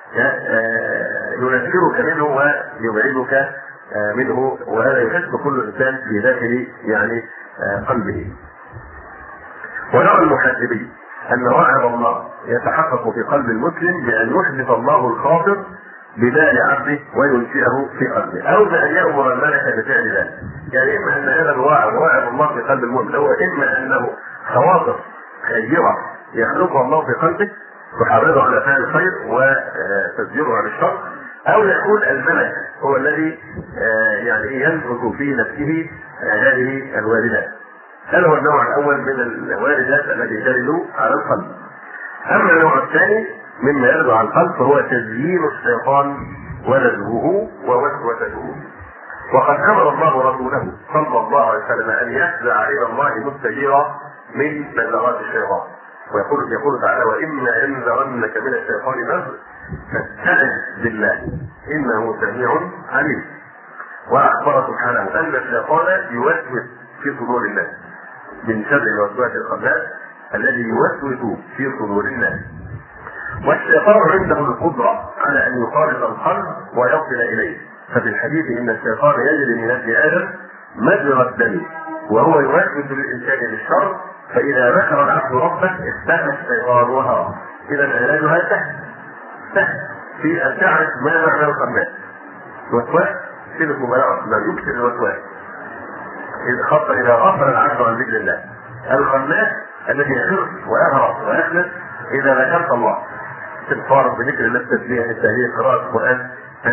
ينفرك منه ويبعدك منه، وهذا يحس كل انسان في داخل يعني قلبه. ونرى المحاسبين ان وعد الله يتحقق في قلب المسلم بان يحدث الله الخاطر ببال عبده وينشئه في قلبه، او بان يامر الملك بفعل ذلك. يعني اما ان هذا الوعد وعد الله في قلب المؤمن، هو اما انه خواطر خيره يخلقها الله في قلبه تحرضه على فعل الخير وتزجره عن الشر، او يكون الملك هو الذي يعني ينفذ في نفسه هذه الواردات. هذا هو النوع الاول من الواردات التي ترد على القلب. اما النوع الثاني مما يرد على القلب فهو تزيين الشيطان ونزوه ووسوسته. وقد امر الله رسوله صلى الله عليه وسلم ان يفزع الى الله مستجيرا من نزغات الشيطان، ويقول يقول تعالى: واما ينزغنك من الشيطان نزغ فاستعذ بالله انه سميع عليم. واخبر سبحانه ان الشيطان يوسوس في صدور الناس من شر الوسواس الخناس الذي يوسوس في صدور الناس. والشيطان عنده القدره على ان يخالط القلب ويصل اليه، ففي الحديث ان الشيطان يجري من ابن ادم مجرى الدم وهو يوسوس للانسان بالشر، فاذا ذكر العبد ربه اختفى الشيطان وهرب. اذا علاجها سهل سهل في ان تعرف ما معنى الخناس. الوسواس صفه مبالغه، ما يكثر الوسواس خاصة إذا غفل العبد عن ذكر الله. الخناس الذي يخر ويهرب ويخلص إذا ذكرت الله، استغفار بذكر الله، التسبيح، التهليل، قراءة القرآن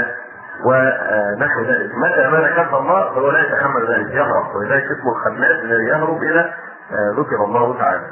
ونحو ذلك. متى ما ذكرت الله فهو لا يتحمل ذلك، يهرب، ولذلك اسمه الخناس الذي يهرب إلى ذكر الله تعالى.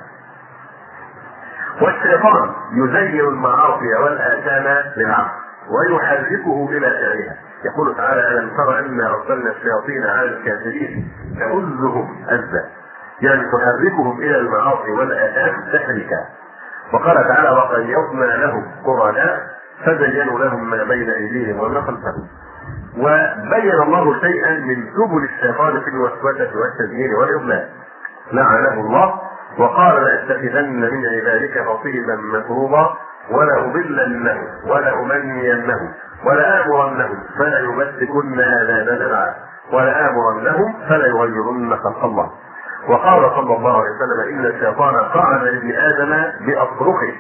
والشيطان يزين المعاصي والآثام للعبد ويحركه إلى فعلها. يقول تعالى: ألم تر أنا أرسلنا الشياطين على الكافرين تؤزهم أزا، يعني تحركهم إلى المعاصي والآثام تحريكا. وقال تعالى: وقيضنا لهم قرناء فزينوا لهم ما بين أيديهم وما خلفهم. وبين الله شيئا من سبل الشيطان في الوسوسة والتزيين والإضلال، لعنه الله وقال: لأتخذن من عبادك نصيبا مفروضا ولأضلنهم ولأمنينهم ولآمرنهم فلا يمسكن آذان الأنعام ولآمرنهم فلا يغيرن خلق الله. وقال صلى الله عليه وسلم: إن الشيطان قعد لابن آدم بأطرقه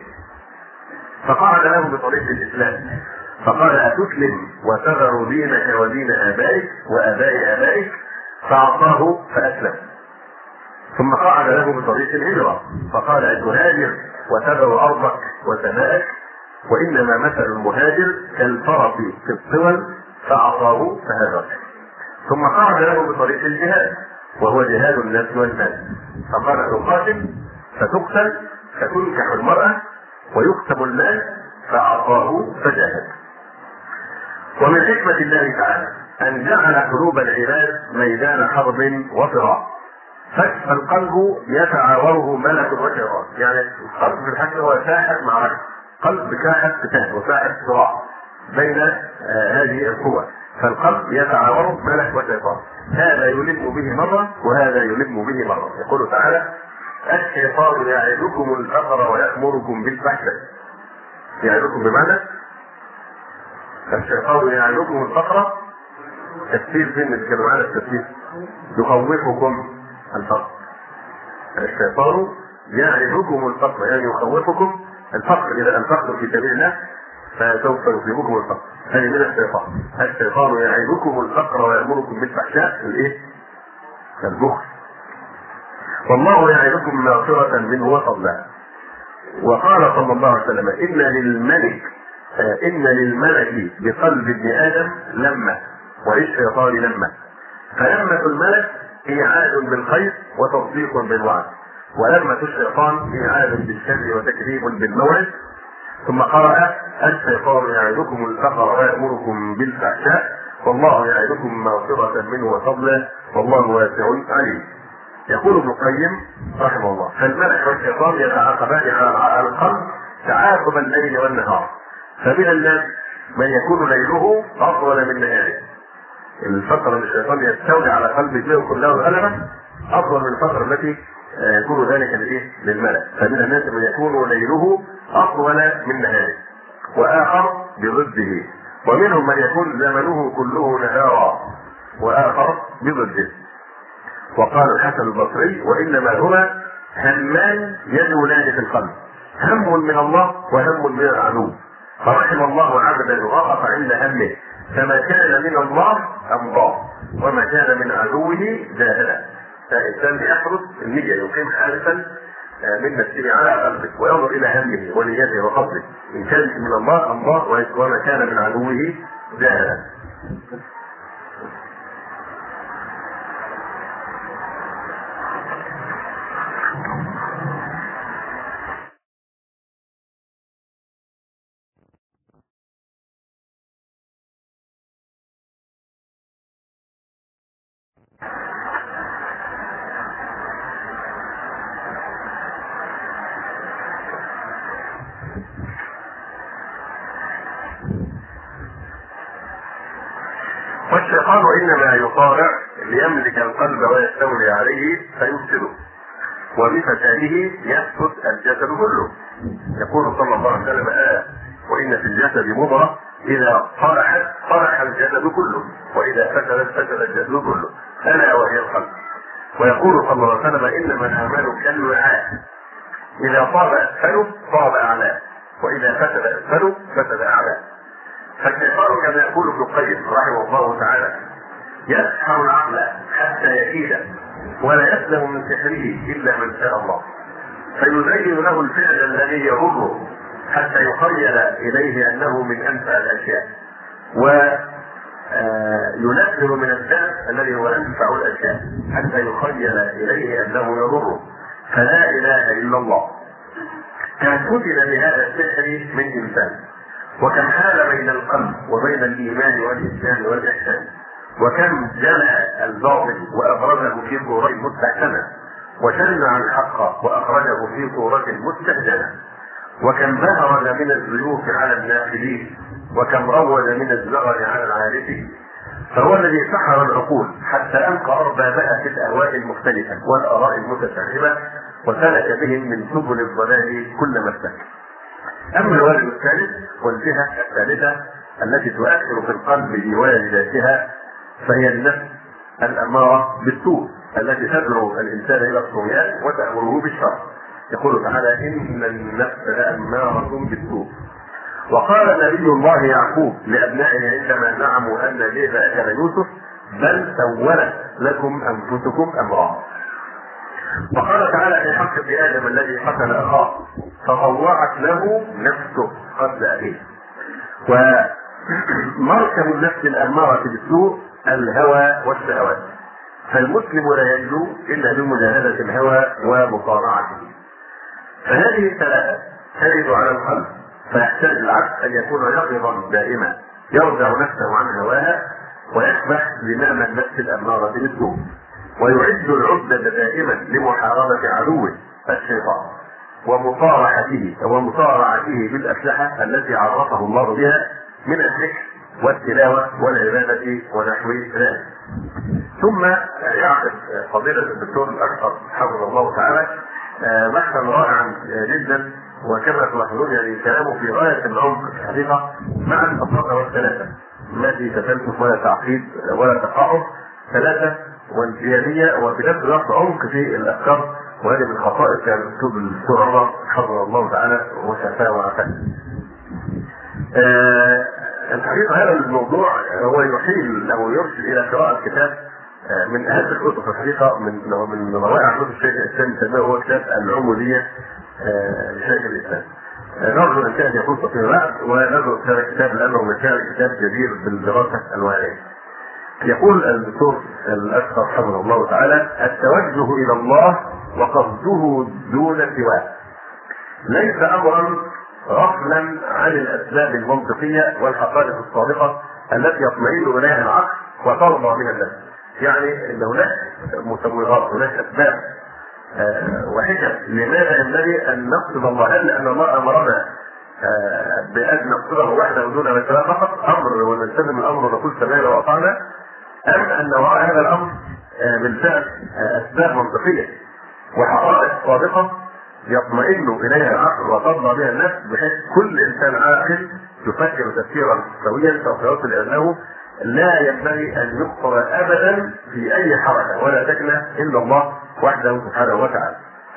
فقعد له بطريق الإسلام فقال: أتسلم وتذر دينك ودين آبائك وآباء آبائك؟ فأعطاه فأسلم. ثم قعد له بطريق الهجرة فقال: أتهاجر وتذر أرضك وسماءك؟ وإنما مثل المهاجر كالفرس في الطول فأعطاه فهاجر. ثم قعد له بطريق الجهاد وهو جهاد النفس والمال فقال: تقاتل فتقتل فتنكح المرأة ويكتب المال فأعطاه فجاهد. ومن حكمة الله تعالى أن جعل قلوب العباد ميدان حرب وصراع، فالقلب يتعاوره ملك وشيطان. يعني القلب في الحقيقة هو ساحة معركة، قلب ساحة قتال وساحة صراع بين آه هذه القوى، فالقلب يتعاوره ملك وشيطان، هذا يلم به مرة وهذا يلم به مرة. يقول تعالى: الشيطان يعدكم الفقر ويأمركم بالفحشاء. يعدكم بمعنى الشيطان يعدكم الفقر، تفسير فين نتكلم على التفسير؟ يخوفكم الفقر. الشيطان يعدكم الفقر يعني يخوفكم الفقر، اذا انفقتم في سبيل الله فسوف يصيبكم الفقر. هذه من الشيطان. الشيطان يعدكم الفقر ويأمركم بالفحشاء، الايه؟ البخل. والله يعدكم مغفرة منه وفضلا. وقال صلى الله عليه وسلم إن للملك إن للملك بقلب ابن آدم لمة وللشيطان لمة، فلمة الملك إيعاد بالخير وتصديق بالوعد، ولمة الشيطان إيعاد بالشر وتكذيب بالموعد. ثم قرأ الشيطان يعدكم الفقر ويأمركم بالفحشاء والله يعدكم مغفرة منه وفضلا والله واسع عليم. يقول ابن القيم رحمه الله: فالملك والشيطان يتعاقبان على القلب تعاقب الليل والنهار، فمن الناس من يكون ليله أطول من نهاره. الفترة اللي الشيطان يستولي على قلب الجو كله غلبة أفضل من الفترة التي يكون ذلك لإيه؟ للملك. فمن الناس من يكون ليله أطول من نهاره وآخر بضده، ومنهم من يكون زمنه كله نهارا وآخر بضده. وقال الحسن البصري: وإنما هما همان يدولان في القلب، هم من الله وهم من العدو، فرحم الله عبدا وقف عند همه، فما كان من الله أمضاه وما كان من عدوه جاهلا. فالإنسان يحرص النية، يقيم حارسا من نفسه على قلبه وينظر إلى همه ونيته وقصده، إن كانت من الله أمضاه وما كان من عدوه جاهلا. والشيطان انما يطارع ليملك القلب ويستولي عليه فيفسده، وبفساده يفسد الجسد كله. يقول صلى الله عليه وسلم: آه وان في الجسد مضغة اذا صلحت صلح الجسد كله واذا فسدت فسد الجسد كله، الا وهي القلب. ويقول صلى الله عليه وسلم: انما الاعمال كالوعاء اذا طاب اسفله طاب اعلاه واذا فسد اسفله فسد اعلاه. فالشيطان كما يقول ابن القيم رحمه الله تعالى يسحر العقل حتى يكيده ولا يسلم من سحره الا من شاء الله، فيزين له الفعل الذي يضره حتى يخيل اليه انه من انفع الاشياء، وينفر من الدم الذي هو انفع الاشياء حتى يخيل اليه انه يضره، فلا اله الا الله. كم قتل بهذا السحر من انسان، وكم حال بين القلب وبين الايمان والاسلام والاحسان، وكم جمع الباطل واخرجه في صورة مستحسنة، وشنع الحق واخرجه في صورة مستهجنة، وكم بهرج من الزيوف على الناقدين، وكم روج من الزغر على العارفين. فهو الذي سحر العقول حتى القى اربابها في الاهواء المختلفة والاراء المتشعبة، وسلك بهم من سبل الضلال كل مسلك. اما الوجه الثالث والجهة الثالثة التي تؤثر في القلب بواجباتها فهي النفس الامارة بالسوء التي تدعو الانسان الى الطغيان وتأمره بالشر. يقول تعالى: ان النفس لامارة بالسوء. وقال نبي الله يعقوب لابنائه عندما زعموا ان الذئب اكل يوسف: بل سولت لكم انفسكم امرا. وقال تعالى في حق ابن ادم الذي قتل اخاه: فطوعت له نفسه قتل اخيه. ومركب النفس الاماره بالسوء الهوى والشهوات، فالمسلم لا ينجو الا بمجاهده الهوى ومصارعته. فهذه الثلاثه ترد على القلب، فيحتاج العبد ان يكون يقظا دائما يرجع نفسه عن هواها ويسبح زمام النفس الاماره بالسوء، ويعد العدة دائما لمحاربة عدوه الشيطان ومصارعته ومصارعته بالأسلحة التي عرفه الله بها من الذكر والتلاوة والعبادة ونحو ذلك. ثم يعقد فضيلة الدكتور الأشقر حفظه الله تعالى بحثا رائعا جدا، وكما تلاحظون يعني كلامه في غاية العمق في الحقيقة مع البساطة والثلاثة التي تتلفت ولا تعقيد ولا تقاعد، ثلاثة وانسيابية وفي نفس الوقت عمق في الافكار. وهذه من خصائص كان مكتوب الدكتور عمر حفظه الله تعالى وشفاه وعافاه. آه الحقيقه هذا الموضوع هو يحيل او يرشد الى قراءه كتاب من اهم الكتب في الحقيقه، من من روائع كتب الشيخ الاسلام ابن تيميه هو كتاب العموديه لشيخ الاسلام. نرجو ان كان يكون فيما بعد، ونرجو ان كتاب لانه من كان كتاب جدير بالدراسه الواعيه. يقول الدكتور الاشقر حفظه الله تعالى: التوجه الى الله وقصده دون سواه ليس امرا غفلا عن الاسباب المنطقيه والحقائق الصادقه التي يطمئن اليها العقل وترضى بها النفس. يعني ان هناك مسوغات، هناك اسباب آه وحكم لماذا ينبغي ان نقصد الله. هل لان الله امرنا آه بان نقصده وحده ودون من سواه فقط، امر ونلتزم الامر ونقول سمعنا واطعنا، ام ان وراء هذا الامر آه بالفعل آه اسباب منطقيه وحقائق صادقه يطمئن اليها العقل وترضى بها النفس، بحيث كل انسان عاقل يفكر تفكيرا سويا سوف يصل الى انه لا ينبغي ان يقصد ابدا في اي حركه ولا سكنه الا الله وحده سبحانه وتعالى.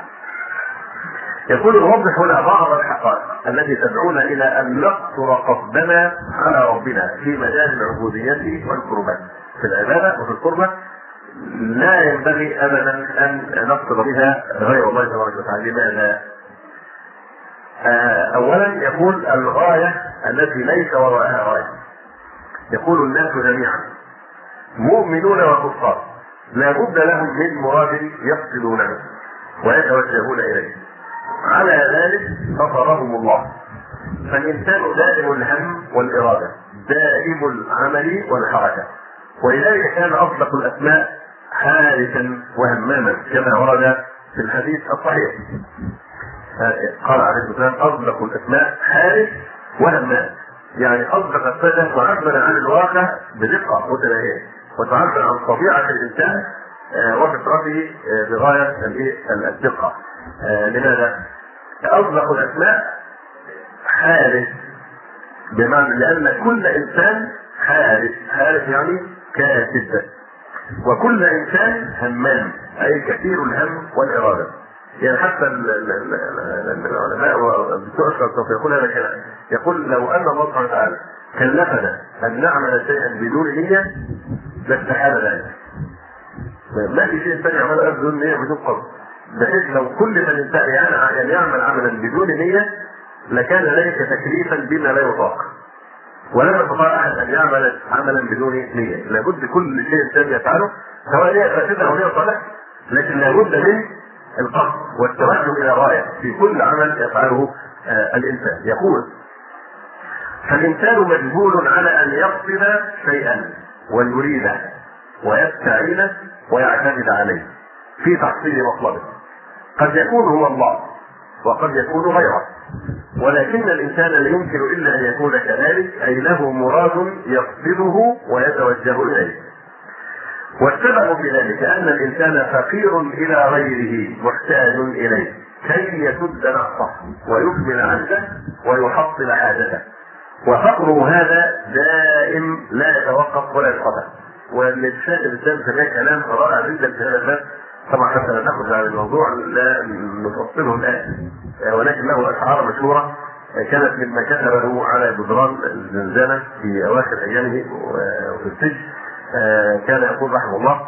يقول يوضح هنا بعض الحقائق التي تدعونا الى ان نقصر قصدنا على ربنا في مجال العبوديه والقربات. في العباده وفي القربه لا ينبغي ابدا ان نقصد بها غير الله تبارك وتعالى. لماذا؟ آه اولا يقول الغايه التي ليس وراءها غايه. يقول الناس جميعا مؤمنون وكفار لا بد لهم من مراد يقصدونه ويتوجهون اليه، على ذلك فطرهم الله. فالانسان دائم الهم والاراده، دائم العمل والحركه، ولذلك كان اصدق الاسماء حارسا وهماما كما ورد في الحديث الصحيح. قال عليه الصلاه والسلام: اصدق الاسماء حارس وهمام. يعني اصدق الصفه تعبر عن الواقع بدقه متناهيه، وتعبر عن طبيعه الانسان وفطرته بغايه الدقه. لماذا؟ اصدق الاسماء حارس، بمعنى لان كل انسان حارس، حارس يعني كاتب، وكل انسان همام اي كثير الهم والاراده. يعني حتى العلماء والدكتور سوف يقول هذا الكلام، يقول لو ان الله سبحانه وتعالى كلفنا ان نعمل شيئا بدون نيه لاستحال ذلك. ما في شيء ثاني يعمله بدون نيه بدون قصد، بحيث لو كل من انسان يعني يعمل عملا بدون نيه لكان ذلك تكليفا بما لا يطاق، ولم يستطع احد ان يعمل عملا بدون نيه. لابد كل شيء انسان يفعله سواء نيه فاسده او نيه صالحه، لكن لابد من القصد والتوجه الى غايه في كل عمل يفعله آه الانسان. يقول: فالانسان مجبول على ان يقصد شيئا ويريده ويستعين ويعتمد عليه في تحصيل مطلبه. قد يكون هو الله وقد يكون غيره، ولكن الانسان لا يمكن الا ان يكون كذلك، اي له مراد يقصده ويتوجه اليه. والسبب في ذلك ان الانسان فقير الى غيره محتاج اليه كي يسد نقصه ويكمل عجزه ويحصل حاجته، وفقره هذا دائم لا يتوقف ولا ينقطع. والانسان الانسان سمع كلام رائع جدا في هذا الباب، طبعا حتى لا ناخذ على الموضوع لا نفصله الان، ولكن له اشعار مشهوره كانت مما كتبه على جدران الزنزانه في اواخر ايامه وفي السجن. كان يقول رحمه الله: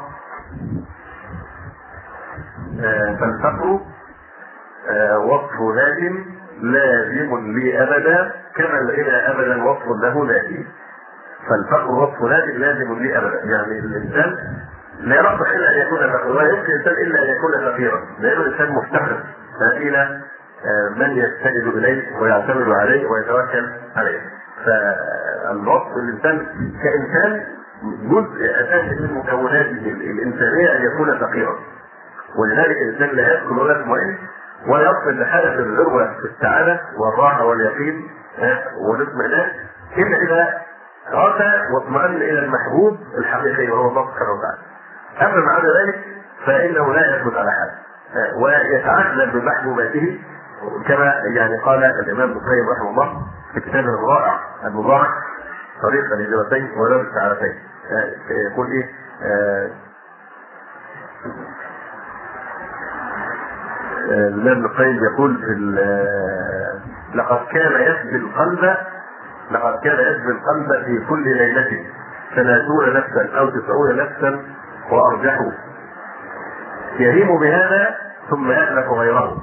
فالفقر وصف لازم لازم لي ابدا كما الغنى ابدا وصف له لازم. فالفقر وصف لازم لازم لي ابدا، يعني الانسان لا يصح الا ان يكون فقيرا، ولا يمكن الانسان الا ان يكون فقيرا، لان الانسان مفتقر الى من يستند اليه ويعتمد عليه ويتوكل عليه. فالوصف الانسان كانسان جزء اساسي من مكوناته الانسانيه ان يكون فقيرا، ولذلك الانسان لا يدخل ولا يطمئن ولا يصل لحاله الذروه في السعاده والراحه واليقين والاطمئنان الا اذا رأى واطمئن الى المحبوب الحقيقي وهو الله سبحانه وتعالى. اما بعد ذلك فانه لا يثبت على حال ويتعلم بمحبوباته، كما يعني قال الامام ابن القيم رحمه الله في كتابه الرائع المبارك طريق الهجرتين ولو السعادتين. يقول ايه؟ الامام ابن القيم يقول في لقد كان يسبي القلب لقد كان يسبي القلب في كل ليله ثلاثون نفسا او تسعون نفسا وأرجح، يهيم بهذا ثم يألف غيره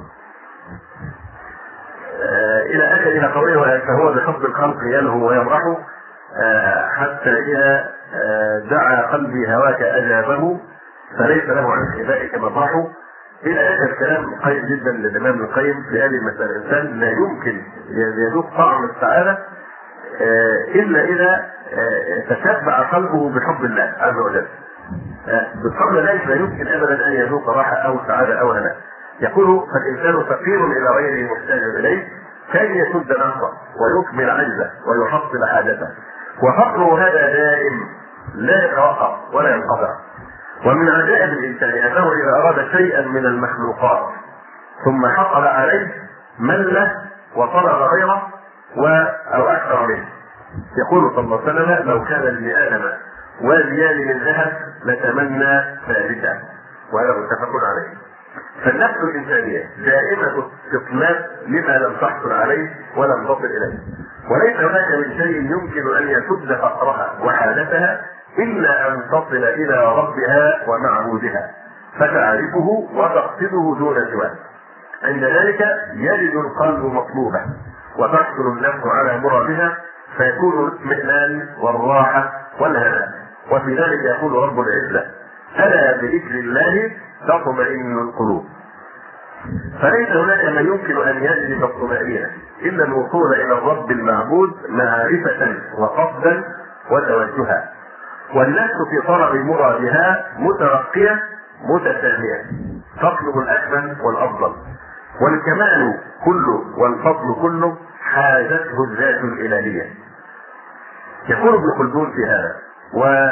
آه إلى آخر إلى قوله فهو بحب الخلق يلهو ويمرح آه حتى إذا آه دعا قلبي هواك أجابه فليس له عن حبائك مطرح، إلى آخر كلام قيم جدا للإمام ابن القيم في هذه المسألة. الإنسان لا يمكن يذوق طعم السعادة إلا إذا تشبع قلبه بحب الله عز وجل. بالقول ذلك لا يمكن أبدا أن يذوق راحة أو سعادة أو هناء. يقول فالإنسان فقير إلى غيره محتاج إليه كي يسد نفسه ويكمل عجزه ويحصل حاجته، وفقره هذا دائم لا يتوقف ولا ينقطع. ومن عجائب الإنسان أنه إذا أراد شيئا من المخلوقات ثم حصل عليه مل وطلب غيره أو أكثر منه. يقول صلى الله عليه وسلم لو كان لابن آدم واديان من ذهب لتمنى ثالثا، وهذا متفق عليه. فالنفس الإنسانية دائمة استطلاب لما لم تحصل عليه ولم تصل إليه، وليس هناك من شيء يمكن أن يسد فقرها وحاجتها إلا أن تصل إلى ربها ومعبودها فتعرفه وتقصده دون سواه. عند ذلك يجد القلب مطلوبا وتحصل النفس على مرادها فيكون الاطمئنان والراحة والهناء. وفي ذلك يقول رب العزة ألا بذكر الله تطمئن القلوب. فليس هناك ما يمكن أن يجلب الطمأنينة إلا الوصول إلى الرب المعبود معرفة وقصدا وتوجها، والنفس في طلب مرادها مترقية متسامية تطلب الأكمل والأفضل، والكمال كله والفضل كله حاجته الذات الإلهية. يقول ابن خلدون في هذا و...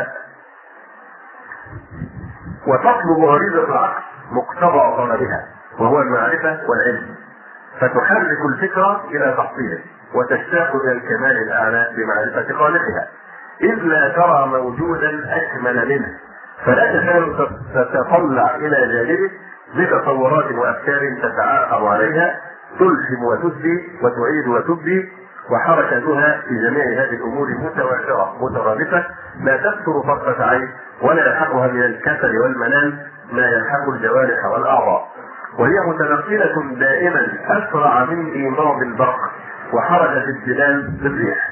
وتطلب غريزة العقل مقتضى طلبها وهو المعرفة والعلم، فتحرك الفكرة إلى تحصيله وتشتاق إلى الكمال الأعلى بمعرفة خالقها، إذ لا ترى موجودا أكمل منه، فلا تزال تتطلع إلى جانبه بتصورات وأفكار تتعاقب عليها تلهم وتسدي وتعيد وتبدي، وحركتها في جميع هذه الأمور متواترة مترادفة لا تكثر طرفة عين ولا يلحقها من الكسل والملال ما يلحق الجوارح والأعضاء، وهي متنقلة دائما أسرع من إيماض البرق وحركة الجبال بالريح.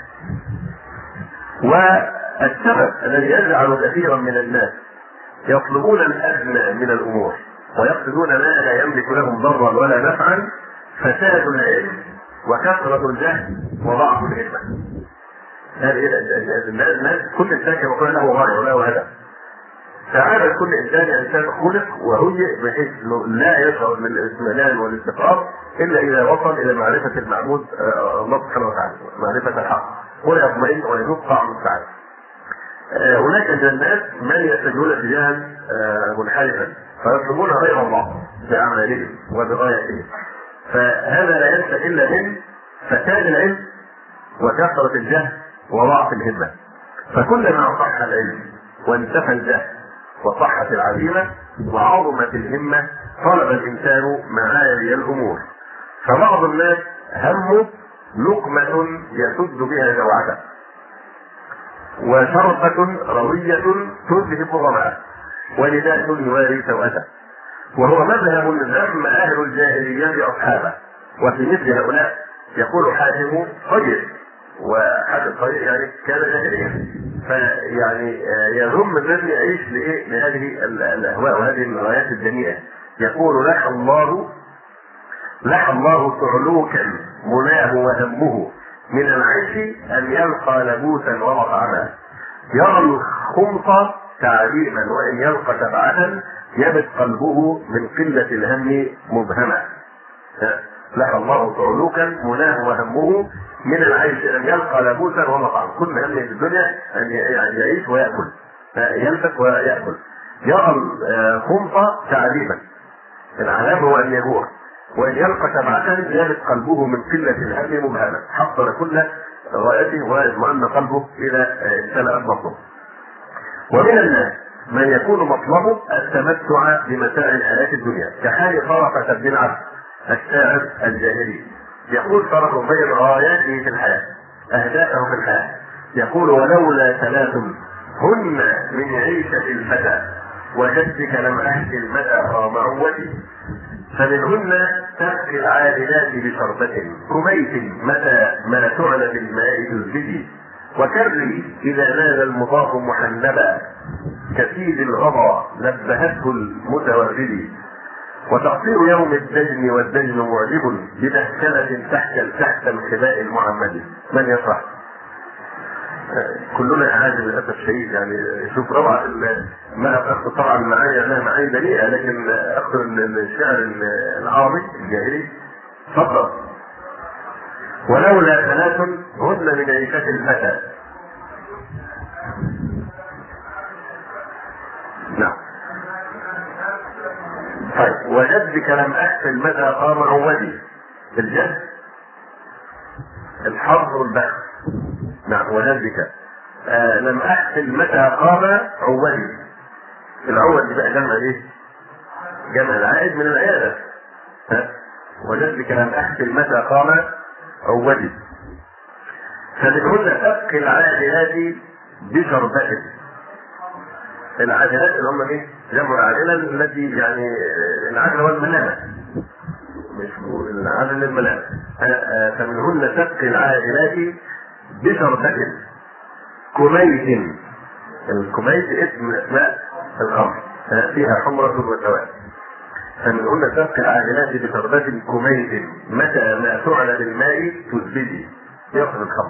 والسبب الذي يجعل كثيرا من الناس يطلبون الأدنى من الأمور ويقصدون ما لا يملك لهم ضرا ولا نفعا فساد العلم وكثرة الجهل وضعف الهمة. الناس كل انسان كما قلنا له غاية وله هدف. سعادة كل انسان انسان خلق وهيئ بحيث لا يشعر بالاطمئنان والاستقرار الا اذا وصل الى معرفة المعبود الله سبحانه وتعالى، معرفة الحق، ولا يطمئن ويذوق طعم السعادة. هناك عند الناس من يتجهون اتجاها منحرفا فيطلبون غير الله باعمالهم وبغايتهم، فهذا لا ينشأ الا من فساد العلم وكثرة الجهل وضعف الهمة. فكلما صح العلم وانتفى الجهل وصحت العزيمة وعظمت الهمة طلب الإنسان معالي الأمور. فبعض الناس همه لقمة يسد بها جوعته وشربة روية تذهب ظمأه ولذات يواري سوءته، وهو مذهب ذم أهل الجاهلية أصحابه. وفي مثل هؤلاء يقول حاتم طيب، وحاتم طيب يعني كان جاهليا، فيعني يذم الذي يعيش لهذه الأهواء وهذه الغايات الدنيئة. يقول لح الله لح الله تعلوكا مناه وهمه من العيش أن يلقى لبوسا ومطعما، يرى الخمص تعليما وإن يلقى تبعة يبت قلبه من قلة الهم مبهما. لح الله تعلوكا مناه وهمه من العيش أن يلقى لبوسا ومطعما، كل هم في الدنيا أن يعيش ويأكل يلبس ويأكل. يرى الخمص تعليما، العذاب هو أن يجوع، وإن يلقى تبعة يبت قلبه من قلة الهم مبهما، حصل كل غايته واطمأن قلبه إلى امتلأ بطنه. ومن الناس من يكون مطلبه التمتع بمتاع الحياة الدنيا كحال طرفة بن العبد الشاعر الجاهلي. يقول فرق بين غاياته في الحياة أهدافه في الحياة، يقول ولولا ثلاث هن من عيشة الفتى وجدك لم أحسن مدى معودي، فمنهن تسقي العائلات بشربة كميت متى ما تعلى بالماء تزبدي، وكري إذا نال المضاف محنبا كثير الغضا نبهته المتوردي، وتقصير يوم الدجن والدجن معجب بمهكلة تحت تحت الخباء المعمد. من يفرح؟ كلنا عادي للاسف الشديد، يعني شوف روعه ما اقصد طبعا معايا انها معايا دقيقه، لكن اقصد الشعر العربي الجاهلي. تفضل. ولولا ثلاث هن من عيشة الفتى. نعم. طيب وجدك لم احسن متى قام عودي. الجد الحظ والبحث. نعم. وجدك آه لم احسن متى قام عودي. العود بقى جمع ايه؟ جمع العائد من العياده. ها؟ وجدك لم احسن متى قام عودي، فمنهن تبقي العائلات بشربة. العائلات اللي هم ايه؟ جمع العائله التي يعني العائله والمنامه، مش العائله المنامه. فمنهن تبقي العائلات بشربة كميت. الكميت اسم اسماء الخمر فيها حمرة وسواد. فمنهن تبقي العائلات بشربة كميت متى ما فعل بالماء تزبدي. يأخذ الخمر.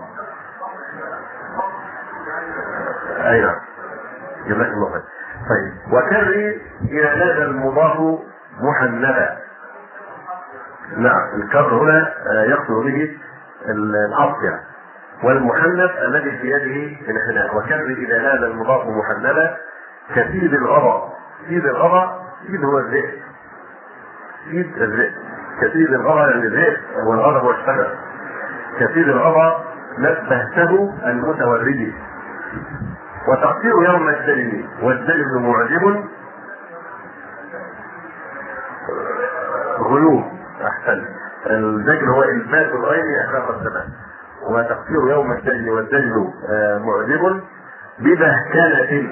أي نعم. جزاك الله خير. طيب وكري إلى هذا المضاف محنبا. نعم. الكر هنا يقصد به العطف يعني. والمحنب الذي في يده الحناء. وكري إلى هذا المضاف محنبا كثير الغضا. كثير الغضا كثير هو الذئب. كثير الذئب. كثير الغضا يعني الذئب والغضب هو الشجر. كثير الغضا نبهته المتوردي. وتقصير يوم الدجن والدجن معجب غيوب. احسن. الدجن هو الباس الغير اخلاق السماء. وتقصير يوم الدجن والدجن معجب ببهكلة.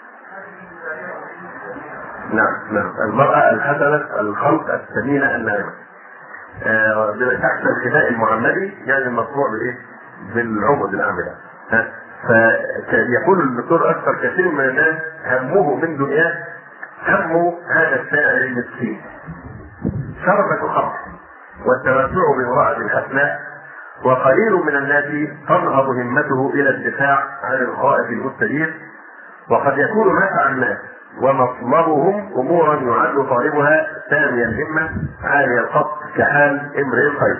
نعم نعم. المرأة الحسنة الخلق السمينة الناعمة تحت الخباء المعمدي، يعني المصنوع بايه؟ بالعمد الاعمده. فيقول الدكتور اكثر كثير من الناس همه من دنياه هم هذا السائل المسكين شربة خمر والتمتع بامرأة حسناء، وقليل من الناس تنهض همته الى الدفاع عن الخائف المستجير، وقد يكون نفع الناس ومطلبهم امورا يعد طالبها سامي الهمه عالي الخط كحال امرئ الخير.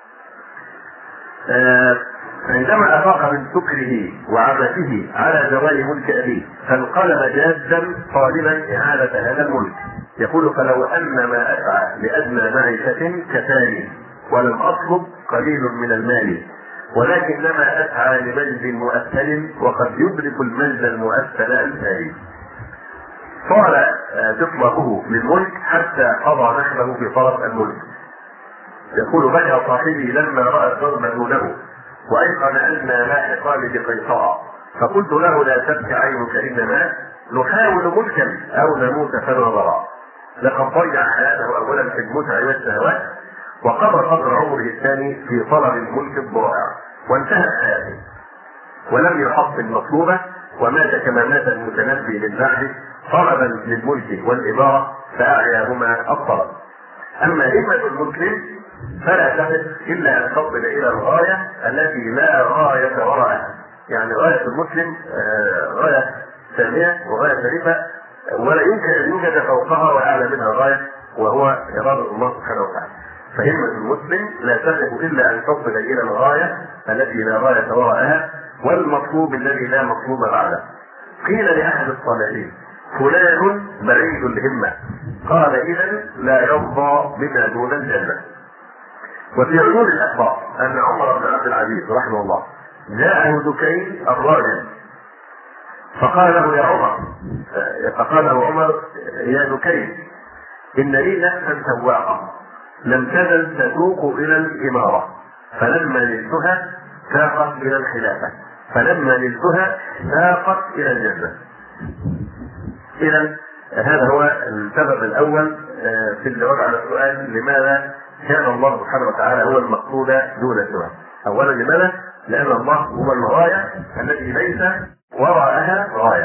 آه عندما افاق من سكره وعبثه على زوال ملك ابيه فانقلب جادا طالبا اعاده هذا الملك. يقول فلو ان ما اسعى لادنى معيشه كفاني ولم اطلب قليل من المال، ولكنما اسعى لمجد مؤثل وقد يدرك المجد المؤثل الثاني. طال تطلبه للملك حتى قضى نحبه في طلب الملك. يقول بكى صاحبي لما راى الظلم دونه وايقن ان لاحقان بقيصار، فقلت له لا تبكي عينك انما نحاول ملكا او نموت فنظرا. لقد ضيع حياته اولا في المتع والشهوات وقضى قدر عمره الثاني في طلب الملك الضائع وانتهت حياته ولم يحصل مطلوبه ومات كما مات المتنبي للبحر طلبا للملك والإمارة فأعياهما الطلب. أما همة المسلم فلا تهدف إلا أن تصل إلى الغاية التي لا غاية وراءها. يعني غاية المسلم غاية ثانية وغاية شريفة ولا يمكن أن يوجد فوقها وأعلى منها غاية، وهو إرادة الله سبحانه وتعالى. فهمة المسلم لا تهدف إلا أن تصل إلى الغاية التي لا غاية وراءها والمطلوب الذي لا مطلوب بعده. قيل لأحد الصالحين فلان بعيد الهمة، قال إذا لا يرضى بما دون الجنة. وفي عيون الأخبار أن عمر بن عبد العزيز رحمه الله جاءه دكين الراجل فقال له يا عمر فقال له عمر يا دكين إن لي نفسا سواقة لم تزل تسوق إلى الإمارة، فلما نلتها ساقت إلى الخلافة، فلما نلتها ساقت إلى الجنة. إذا هذا هو السبب الأول في الجواب على السؤال لماذا كان الله سبحانه وتعالى هو المقصود دون سواه. أولا لماذا؟ لأن الله هو الغاية التي ليس وراءها غاية.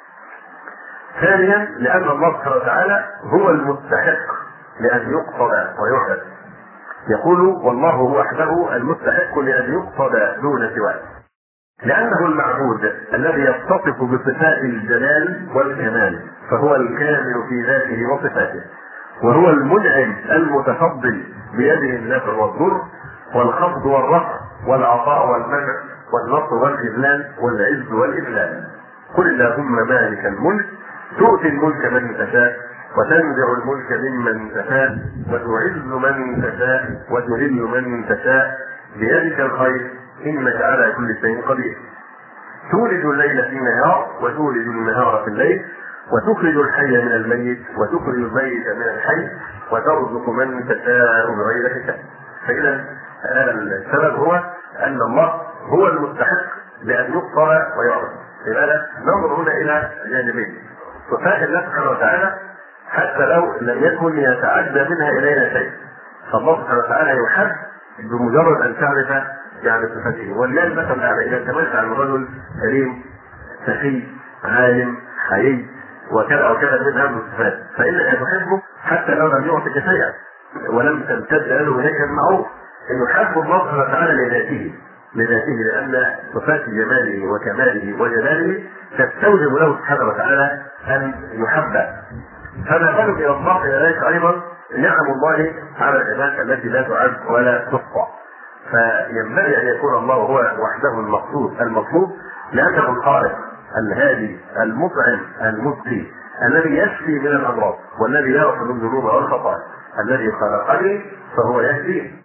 ثانيا لأن الله سبحانه وتعالى هو المستحق لأن يقصد ويعبد. يقول والله هو وحده المستحق لأن يقصد دون سواه، لأنه المعبود الذي يتصف بصفات الجلال والكمال، فهو الكامل في ذاته وصفاته، وهو المنعم المتفضل بيده النفع والضر والخفض والرفع والعطاء والمنع والنصر والخذلان والعز والإذلال. قل اللهم مالك الملك تؤتي الملك من تشاء وتنزع الملك ممن تشاء وتعز من تشاء وتذل من تشاء بيدك الخير إنك على كل شيء قدير. تولد الليل في النهار وتولد النهار في الليل وتخرج الحي من الميت وتخرج الميت من الحي وترزق من تشاء بغير حساب. فإذا السبب هو أن الله هو المستحق لأن يقصر ويعرف. لماذا؟ ننظر هنا إلى جانبين. صفات الله سبحانه وتعالى حتى لو لم يكن يتعدى منها إلينا شيء، فالله سبحانه وتعالى يحب بمجرد أن تعرف يعني صفاته. والله مثلا إذا تمشى عن رجل كريم سخي عالم حيي وكذا وكذا من هذه الصفات فإنك تحبه حتى لو لم يعطك شيئا ولم تمتد له إليك المعروف، إنه يحب الله سبحانه وتعالى لذاته لذاته لأن صفات جماله وكماله وجلاله تستوجب له سبحانه وتعالى أن يحب. فما بالك إلى الله إلى ذلك أيضا نعم الله على العباد التي لا تعد ولا تحصى. فينبغي أن يكون الله هو وحده المقصود المطلوب، لأنه الخالق الهادي المطعم المسقي الذي يشفي من الأمراض والذي يغفر الذنوب والخطايا، الذي خلقني فهو يهديني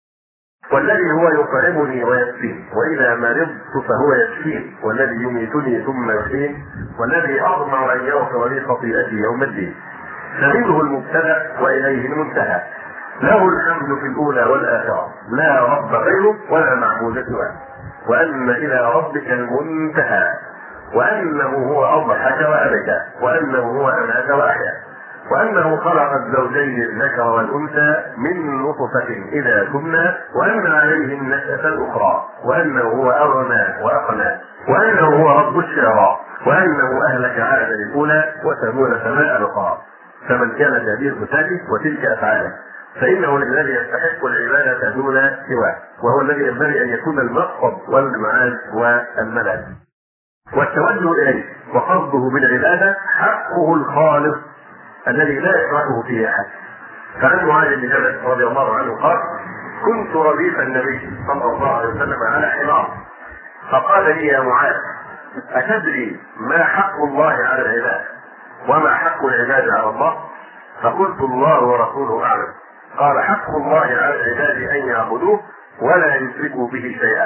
والذي هو يطعمني ويسقيني وإذا مرضت فهو يشفيني والذي يميتني ثم يحييني والذي أطمع أن يغفر لي خطيئتي يوم الدين. فمنه المبتدأ وإليه المنتهى، له الحمد في الأولى والآخرة، لا رب غيره ولا معبود سواه، وأن إلى ربك المنتهى، وأنه هو أضحك وأبكى، وأنه هو أمات وأحيا، وأنه خلق الزوجين الذكر والأنثى من نطفة إذا تمنى، وأن عليه النشأة الأخرى، وأنه هو أغنى وأقنى، وأنه هو رب الشعراء، وأنه أهلك عادا الأولى وثمود فما أبقى. فمن كان هذه الصفات وتلك أفعاله فإنه الذي يستحق العبادة دون سواه، وهو الذي ينبغي أن يكون المقصد والمعاد والملاذ والتوجه إليه، وقصده بالعبادة حقه الخالص الذي لا يشركه فيه أحد. فعن معاذ بن جبل رضي الله عنه قال: كنت رديف النبي صلى الله عليه وسلم على حمار، فقال لي: يا معاذ، أتدري ما حق الله على العباد وما حق العباد على الله؟ فقلت: الله ورسوله أعلم. قال: حق الله على العباد أن يعبدوه ولا يشركوا به شيئا،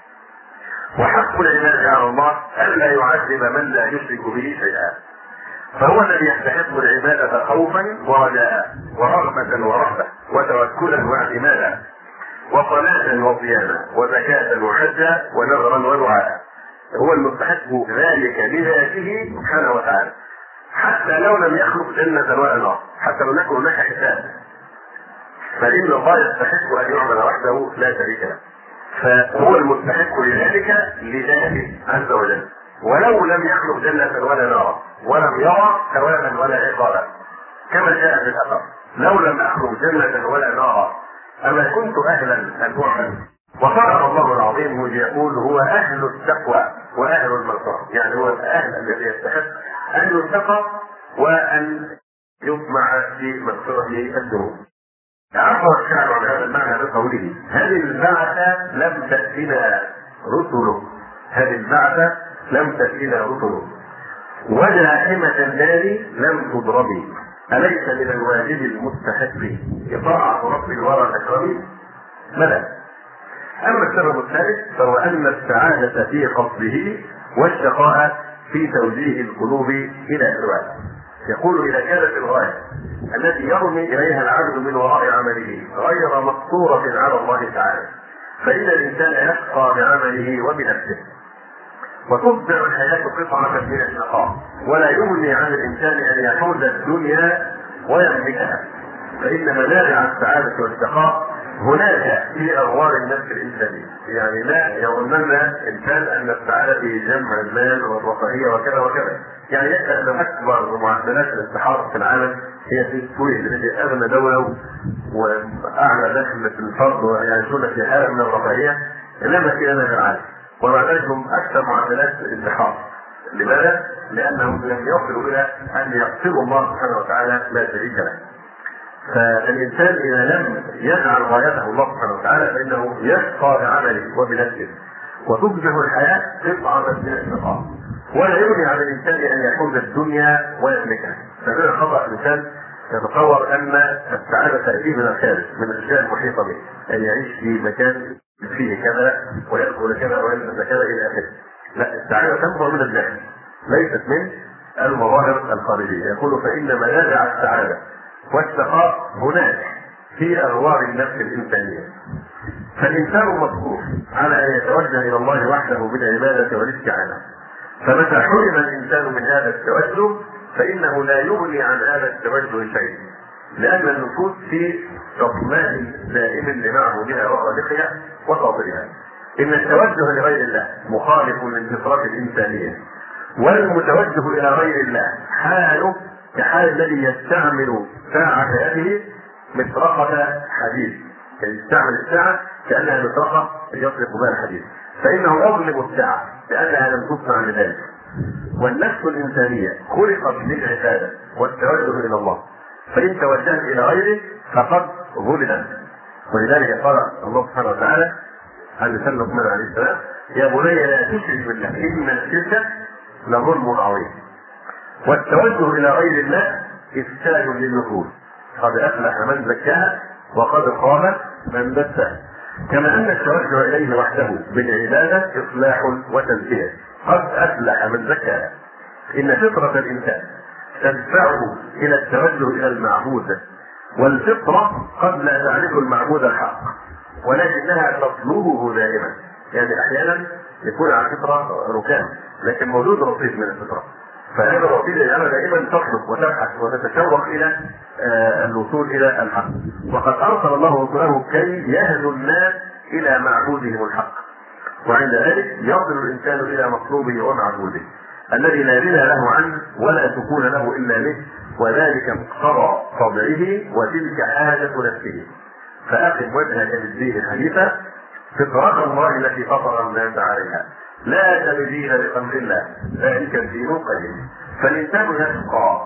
وحق العباد على الله ألا يعذب من لا يشرك به شيئا، فهو الذي يستحق العبادة خوفا ورجاء ورغبة ورهبة وتوكلا واعتمادا وصلاة وصياما وزكاة وحجا ونذرا ودعاء. هو المستحق ذلك لذاته سبحانه وتعالى، حتى لو لم يخلق جنة ولا نار، حتى لو يكن هناك حساب، فإن الله يستحق أن يعبد وحده لا شريك له، فهو المستحق لذلك لذاته عز وجل، ولو لم يخلق جنة ولا نارا ولم يرى ثوابا ولا عقابا، كما جاء في الأثر: لو لم أخلق جنة ولا نارا أما كنت أهلا أن أعبد. وصدق الله العظيم يقول: هو أهل التقوى وأهل المغفرة، يعني هو الأهل الذي يستحق أن يتقى وأن يطمع في مغفرة الذنوب. عبر الشعر عن هذا المعنى بقوله: هذه البعثة لم تأتنا رسله، هذه البعثة لم تأتنا رسله، وجاحمة النار لم تضربي، أليس من الواجب المستحق إطاعة رب الورى الأكرم؟ بلى. أما السبب الثالث فهو أن السعادة في قصده والشقاء في توجيه القلوب إلى سواه. يقول: إذا كانت الغاية التي يرمي إليها العبد من وراء عمله غير مقصورة على الله تعالى، فإن الإنسان يشقى بعمله وبنفسه، وتصبح الحياة قطعة من الشقاء، ولا يغني عن الإنسان أن يحوز الدنيا ويملكها، فإن منابع السعادة والشقاء هناك في أغوار النفس الإنسانية. يعني لا يظنن إنسان أن السعادة في جمع المال والرفاهية وكذا وكذا. يعني يسأل أن أكبر معدلات الانتحار في العالم هي في السويد التي أغنى دولة وأعلى دخل في الفرد ويعيشون في حالة من الرفاهية لا مثيل لها في العالم، ومع ذلك هم أكثر معدلات الانتحار. لماذا؟ لأنهم لم يصلوا إلى أن يغفروا الله سبحانه وتعالى لا شريك له. فالإنسان إذا لم يجعل غايته الله سبحانه وتعالى فإنه يشقى بعمله وبنفسه، وتصبح الحياة قطعة من الشقاء، ولا يغني عن الإنسان أن يحوز الدنيا ويملكها. فمن خطأ الإنسان يتصور أن السعادة تأتي من الخارج، من الأشياء المحيطة به، أن يعيش في مكان فيه كذا ويأكل كذا ويلبس كذا إلى آخره. لا، السعادة تنبع من الداخل ليست من المظاهر الخارجية. يقول فإن منابع السعادة والشقاء هناك في أغوار النفس الإنسانية. فالإنسان مطلوب على أن يتوجه إلى الله وحده بالعبادة والاستعانة، فمتى حرم الإنسان من هذا التوجه فإنه لا يغني عن هذا التوجه شيء، لأن النفوس في تطمئن دائم لمعبودها وخالقها وفاطرها. إن التوجه لغير الله مخالف للفطرة الإنسانية، والمتوجه إلى غير الله حاله كحال الذي يستعمل ساعة حياته مطرقة حديد، يعني يستعمل الساعة كأنها مطرقة يطلق بها الحديد، فإنه يظلم الساعة لأنها لم تصنع لذلك. والنفس الإنسانية خلقت للعبادة والتوجه إلى الله، فإن توجهت إلى غيره فقد ظلمت. ولذلك قال الله سبحانه وتعالى عن لسان لقمان عليه السلام: يا بني لا تشرك بالله إن الشرك لظلم عظيم. والتوجه إلى غير الله إفساد للنفوس، قد أفلح من زكاها وقد خاب من دساها. كما أن التوجه إليه وحده بالعبادة إصلاح وتزكية، قد أفلح من زكاها. إن فطرة الإنسان تدفعه إلى التوجه إلى المعبود، والفطرة قد لا تعرف المعبود الحق ولكنها تطلبه دائما. يعني أحيانا يكون على الفطرة ركام لكن موجود رصيد من الفطرة، فهذا الرصيد يجعلها دائما تطلب وتبحث وتتشوق الى آه الوصول الى الحق. وقد ارسل الله رسوله كي يهدوا الناس الى معبودهم الحق، وعند ذلك يصل الانسان الى مطلوبه ومعبوده الذي لا غنى له عنه ولا سكون له الا به، وذلك مقتضى طبعه وتلك حاجه نفسه. فاقم وجهك للدين حنيفا فطرة الله التي فطر الناس عليها لا تبديل لامر الله ذلك الدين القيم. فالانسان يشقى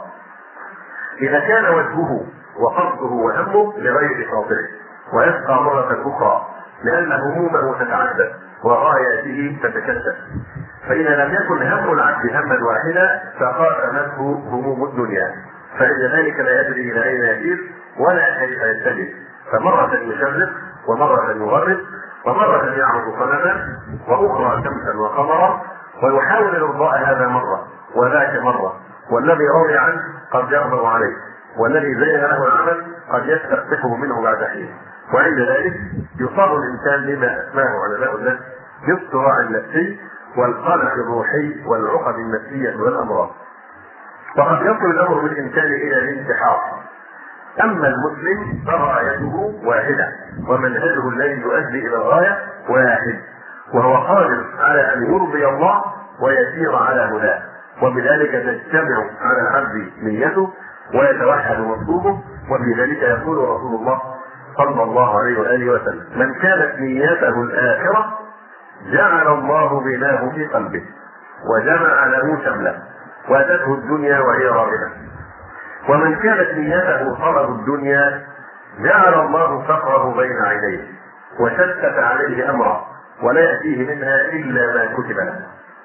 اذا كان وجهه وقصده وهمه لغير خاطره، ويشقى مرة اخرى لان همومه تتعدد وغاياته تتكثر. فاذا لم يكن هم العبد هما واحدا فقامته هموم الدنيا، فعند ذلك لا يدري الى اين يسير ولا كيف يتجه، فمرة يشرق ومرة يغرب ومرة يعبد صنما واخرى شمسا وقمرا، ويحاول ارضاء هذا مرة وذاك مرة، والذي راضي عنه قد يغضب عليه، والذي زين له العمل قد يستقبحه منه بعد حين. وعند ذلك يصاب الانسان بما اسماه علماء النفس بالصراع النفسي والقلق الروحي والعقد النفسية والامراض. وقد يصل الامر بالانسان الى الانتحار. اما المسلم فغايته واحده ومنهجه الذي يؤدي الى الغايه واحد، وهو قادر على ان يرضي الله ويسير على هداه، وبذلك تجتمع على العبد نيته ويتوحد مطلوبه. وفي ذلك يقول رسول الله صلى الله عليه واله وسلم: من كانت نيته الاخره جعل الله غناه في قلبه وجمع له شمله واتته الدنيا وهي راغبه، ومن كانت نيته طلب الدنيا جعل الله فقره بين عينيه وشتت عليه امره ولا ياتيه منها الا ما كتب له.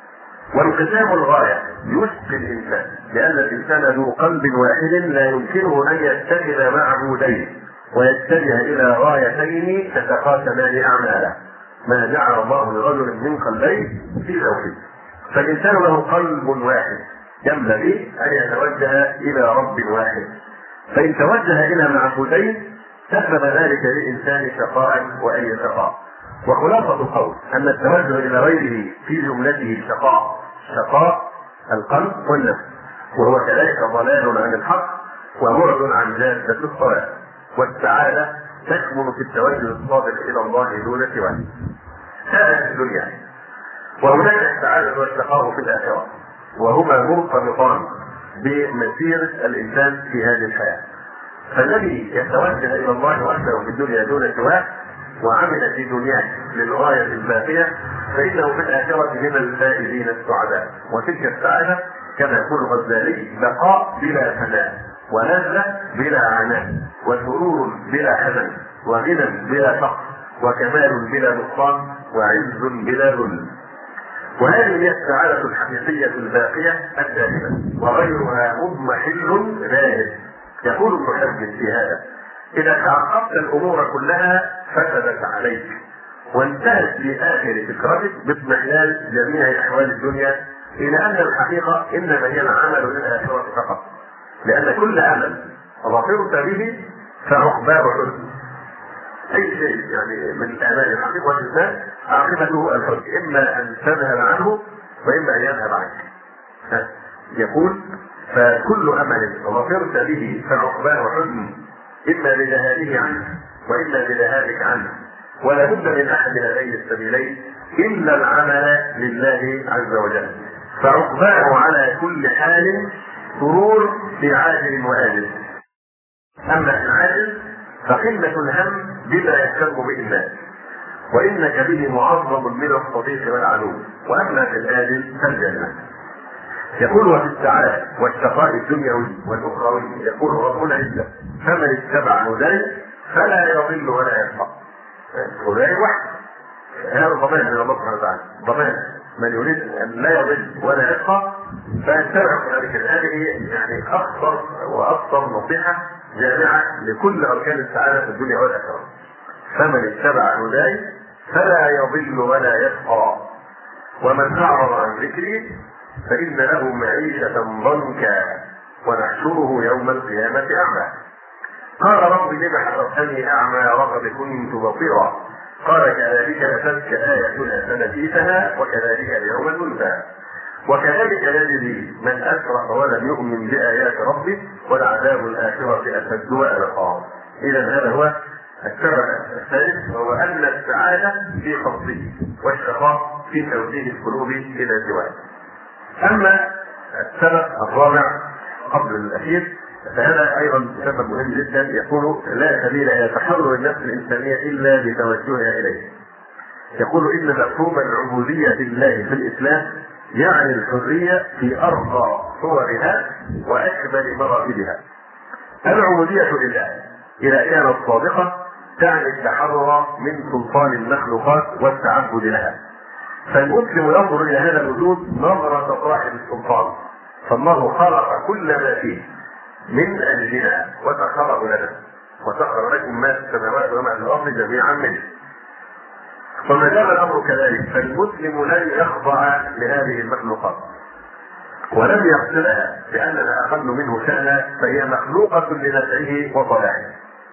وانقسام الغايه يشقي الانسان، لان الانسان ذو قلب واحد لا يمكنه ان يتخذ معبودين ويتجه الى غايتين تتقاسمان اعماله. ما جعل الله لرجل من قلبين في جوفه. فالانسان له قلب واحد ينبغي ان يتوجه الى رب واحد، فان توجه الى معبودين سبب ذلك للانسان شقاء واي شقاء. وخلاصة القول أن التوجه إلى غيره في جملته شقاء شقاء القلب والنفس، وهو كذلك ضلال عن الحق وبعد عن جادة الصلاة. والسعادة تكمن في التوجه الصادق إلى الله دون سواه. هذا في الدنيا، وهناك السعادة والشقاء في الآخرة، وهما مرتبطان بمسيرة الإنسان في هذه الحياة. فالذي يتوجه إلى الله وحده في الدنيا دون سواه وعمل في دنياه للغاية الباقية فإنه في الآخرة من الفائزين السعداء. وتلك السعادة كما يقول الغزالي بقاء بلا فناء، ولذة بلا عناء، وسرور بلا حزن، وغنى بلا فقر، وكمال بلا نقصان، وعز بلا ذل. وهذه هي السعادة الحقيقية الباقية الدائمة، وغيرها مضمحل ذاهب. يقول ابن حزم في هذا: إذا تعقبت الأمور كلها فسدت عليك، وانتهت في آخر فكرتك باضمحلال جميع أحوال الدنيا إلى أن الحقيقة إنما هي العمل للآخرة فقط، لأن كل عمل ظفرت به فعقباه حزن. أي شيء يعني من الآمال الحقيقة والإنسان عاقبته الحزن، إما أن تذهب عنه وإما أن يذهب عنك. يقول: فكل أمل ظفرت به فعقباه حزن، إما لذهابه عنه وإما لذهابك عنه، ولا بد من أحد هذين السبيلين إلا العمل لله عز وجل، فعقباه على كل حال سرور في عاجل وآجل. أما في العاجل فقلة الهم بما يهتم به الناس، وإنك به معظم من الصديق والعدو، وأما في الآجل فالجنة. يقول: وفي السعادة والشقاء الدنيوي والأخروي يقول ربنا عزة: فمن اتبع هداي فلا يضل ولا يشقى. هداي واحد، هذا ضمان من الله سبحانه وتعالى، ضمان من يريد أن لا يضل ولا يشقى فيتبع ذلك. هذه يعني أخطر وأكثر نصيحة جامعة لكل أركان السعادة في الدنيا والآخرة. فمن اتبع هداي فلا يضل ولا يشقى، ومن أعرض عن ذكري فإن له معيشة ضنكا ونحشره يوم القيامة أعمى. قال: رب لم حشرتني أعمى وقد كنت بصيرا. قال: كذلك أتتك آياتنا فنسيتها وكذلك اليوم تنسى. وكذلك نجزي من أسرف ولم يؤمن بآيات ربه والعذاب الآخرة أشد وأبقى. إذا هذا هو السبب الثالث، وهو أن السعادة في قصده والشقاء في توجيه القلوب إلى سواه. أما السبب الرابع قبل الأخير فهذا أيضا سبب مهم جدا، يقول: لا سبيل إلى تحرر النفس الإنسانية إلا بتوجهها إليه. يقول: إن مفهوم العبودية لله في الإسلام يعني الحرية في أرقى صورها وأكمل مراتبها. العبودية لله إذا كانت صادقة تعني التحرر من سلطان المخلوقات والتعبد لها. فالمسلم ينظر إلى هذا الوجود نظرة صاحب السلطان، فالله خلق كل ما فيه من أجلنا وسخره لنا، وسخر لكم ما في السماوات وما في الأرض جميعا منه. وما دام الأمر كذلك فالمسلم لن يخضع لهذه المخلوقات ولم يقتلها لأنها أقل منه شأنا، فهي مخلوقة لنفعه وصلاحه.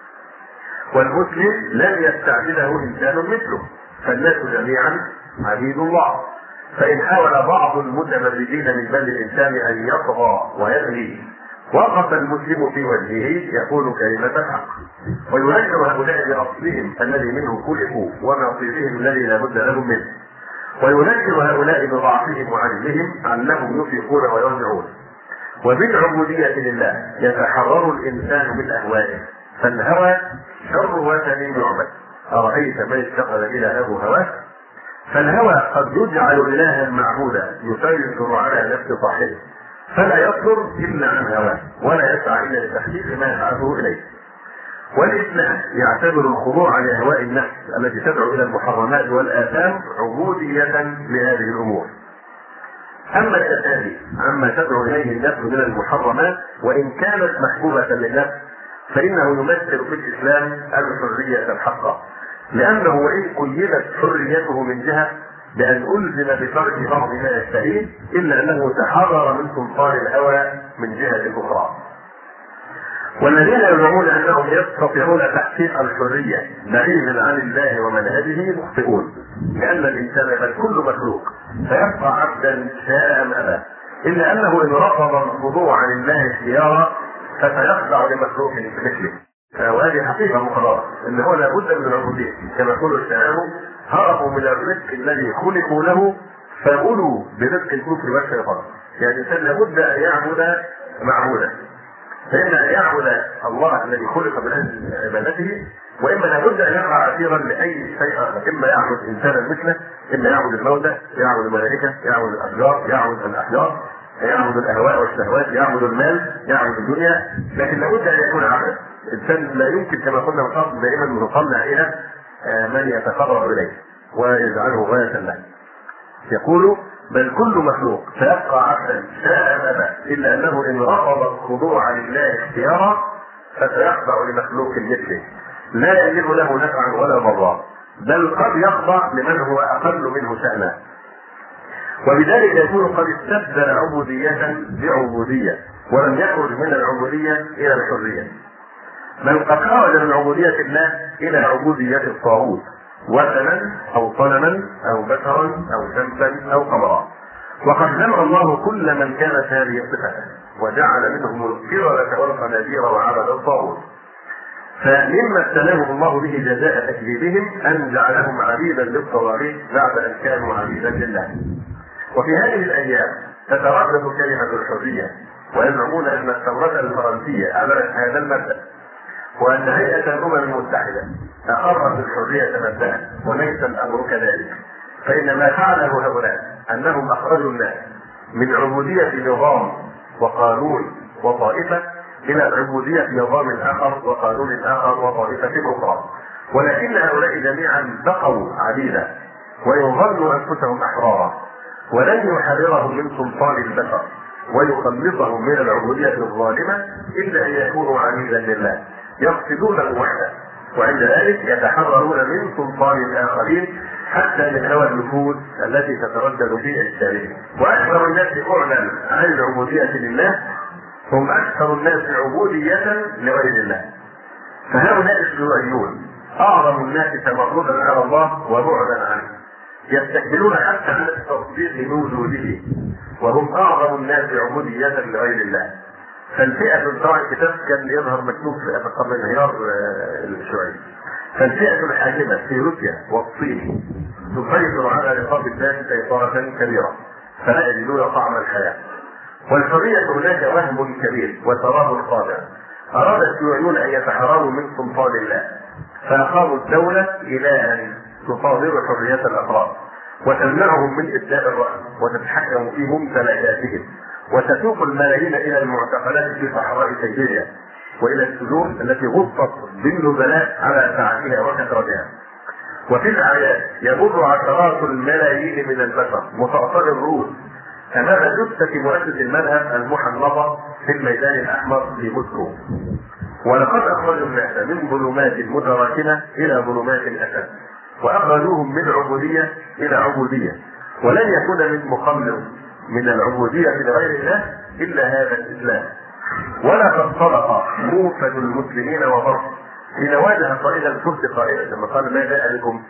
والمسلم لن يستعبده إنسان مثله، فالناس جميعا عبيد الله. فإن حاول بعض المتمردين من بني الإنسان أن يطغى ويغني وقف المسلم في وجهه يقول كلمة الحق، ويذكر هؤلاء بأصلهم الذي منه خلقوا ونصيبهم الذي لا بد لهم منه، ويذكر هؤلاء بضعفهم وعجزهم أنهم يفيقون ويرجعون. وبالعبودية لله يتحرر الإنسان من أهوائه، فالهوى شر وثن يعبد. أرأيت من اتخذ إلهه هواه؟ فالهوى قد يجعل إلها معبودا يسيطر على نفس صاحبه، فلا يصدر إلا عن هواه ولا يسعى إلا لتحقيق ما يدعوه إليه. والإسلام يعتبر الخضوع لأهواء النفس التي تدعو إلى المحرمات والآثام عبودية لهذه الأمور. أما التسالي عما تدعو إليه النفس من المحرمات وإن كانت محبوبة للنفس فإنه يمثل في الإسلام الحرية الحقة، لأنه وإن قيدت حريته من جهة بأن ألزم بترك بعض ما يشتهيه إلا أنه تحرر من سلطان الهوى من جهة أخرى. والذين يزعمون انهم يستطيعون تحقيق الحريه بعيدا عن الله ومنهجه مخطئون، لان الانسان بل كل مخلوق فيبقى عبدا شاء ام ابى، الا انه ان رفض الخضوع لله اختيارا فسيخضع لمخلوق مثله. وهذه حقيقه مقرره ان هو لابد من العبوديه، كما يقول الشاعر: هربوا من الرزق الذي خلقوا له فغلوا برزق الكفر والشيطان. يعني الانسان لابد ان يعبد معبودا، فإما أن يعبد الله الذي خلق من أجل عبادته، وإما لابد أن يقع أسيرا لأي شيء آخر، إما يعبد إنسانا مثله، إما يعبد الموتى، يعبد الملائكة، يعبد الأشجار، يعبد الأحجار، يعبد الأهواء والشهوات، يعبد المال، يعبد الدنيا، لكن لابد أن يكون عبدا. الإنسان لا يمكن كما قلنا من قبل دائما نطلع إلى من يتقرب إليه ويجعله غاية له. يقول: بل كل مخلوق سيبقى عبدا شاء ام ابى، الا انه ان رفض الخضوع لله اختيارا فسيخضع لمخلوق مثله لا يجد له نفعا ولا ضرا، بل قد يخضع لمن هو اقل منه شأنا، وبذلك يكون قد استبدل عبودية بعبودية ولم يخرج من العبودية الى الحرية، بل قد خرج من عبودية الله الى عبودية الطاغوت، وثنا او صنما او بشرا او شمسا او قمرا. وقد ذم الله كل من كانت هذه صفته وجعل منهم القردة والخنازير وعبد الطاغوت. فمما ابتلاهم الله به جزاء تكذيبهم ان جعلهم عبيدا للطواغيت بعد ان كانوا عبيدا لله. وفي هذه الايام تتردد كلمه الحريه، ويزعمون ان الثوره الفرنسيه اعلنت هذا المبدا، وان هيئه الامم المتحده اقرت الحريه مبدأ، وليس الامر كذلك. فان ما فعله هؤلاء انهم اخرجوا الناس من عبوديه نظام وقانون وطائفه الى عبوديه نظام اخر وقانون اخر وطائفه اخرى، ولكن هؤلاء جميعا بقوا عبيدا ويظنوا انفسهم احرارا، ولن يحررهم من سلطان البشر ويخلصهم من العبوديه الظالمه الا ان يكونوا عبيدا لله يقصدونه وحده، وعند ذلك يتحررون من سلطان الاخرين حتى من هوى النفوذ التي تتردد في اجسادهم. واكثر الناس اعلن عن العبوديه لله هم اكثر الناس عبوديه لغير الله. فهؤلاء الشيوعيون اعظم الناس تمردا على الله وبعدا عنه، يستكبرون حتى عن التصديق بوجوده، وهم اعظم الناس عبوديه لغير الله. فالفئه طبعا الكتاب كان يظهر مكتوب في قبل انهيار الشيوعيه. فالفئه الحاكمه في روسيا والصين تسيطر على رقاب الناس سيطره كبيره فلا يجدون طعم الحياه، والحريه هناك وهم كبير وتراه خاضع. اراد الشيوعيون ان يتحرروا من سلطان الله فاقاموا الدوله الى ان تصادر حريه الافراد وتمنعهم من ابداء الراي وتتحكم في ممتلكاتهم، وتسوق الملايين الى المعتقلات في صحراء سيبيريا والى السجون التي غطت بالنزلاء على سعتها وكثرتها. وفي الاعياد يمر عشرات الملايين من البشر متأصل الروس امام جثة مؤسس المذهب المحنطة في الميدان الاحمر في موسكو. ولقد اخرجوا الناس من ظلمات متراكمة الى ظلمات الاسد، واخرجوهم من عبودية الى عبودية، ولن يكون من مخلص من العبودية لغير الله إلا هذا الإسلام. ولقد صدق موفد المسلمين وضرب حين واجه قائد الكفر قائلا لما قال: ما جاء بكم؟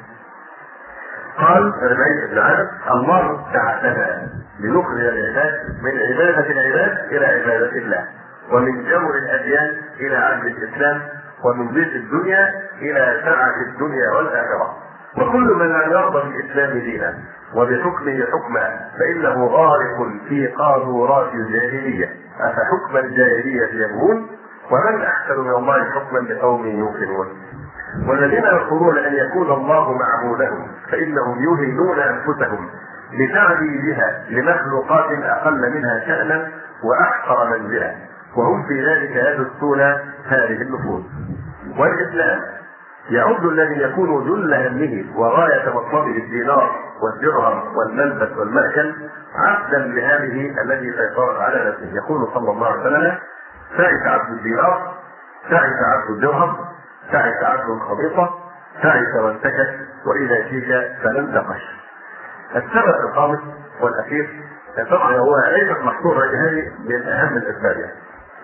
قال ربيع بن عامر: الله بعثنا لنخرج العباد من عبادة العباد إلى عبادة الله، ومن جور الأديان إلى عدل الإسلام، ومن ضيق الدنيا إلى سعة الدنيا والآخرة. وكل من لم يرضى بالإسلام دينا وبحكمه حكما فإنه غارق في قاذورات الجاهلية، أفحكم الجاهلية يبغون ومن أحسن من الله حكما لقوم يوقنون. والذين يقولون أن يكون الله معبودهم فإنهم يهينون أنفسهم لتعبيدها لمخلوقات أقل منها شأنا وأحقر منزلا، وهم في ذلك يدسون هذه النفوس. والإسلام يعد الذي يكون جل همه وغاية مطلبه الدينار والدرهم والملبس والمأكل عبدا لهذه الذي سيطرت على نفسه. يقول صلى الله عليه وسلم: تعس عبد الدينار، تعس عبد الدرهم، تعس عبد الخبيطة، تعس وانتكس، وإذا شيك فلن تقش. السبب الخامس والأخير طبعا هو ليس محصور هذه من أهم الأسباب،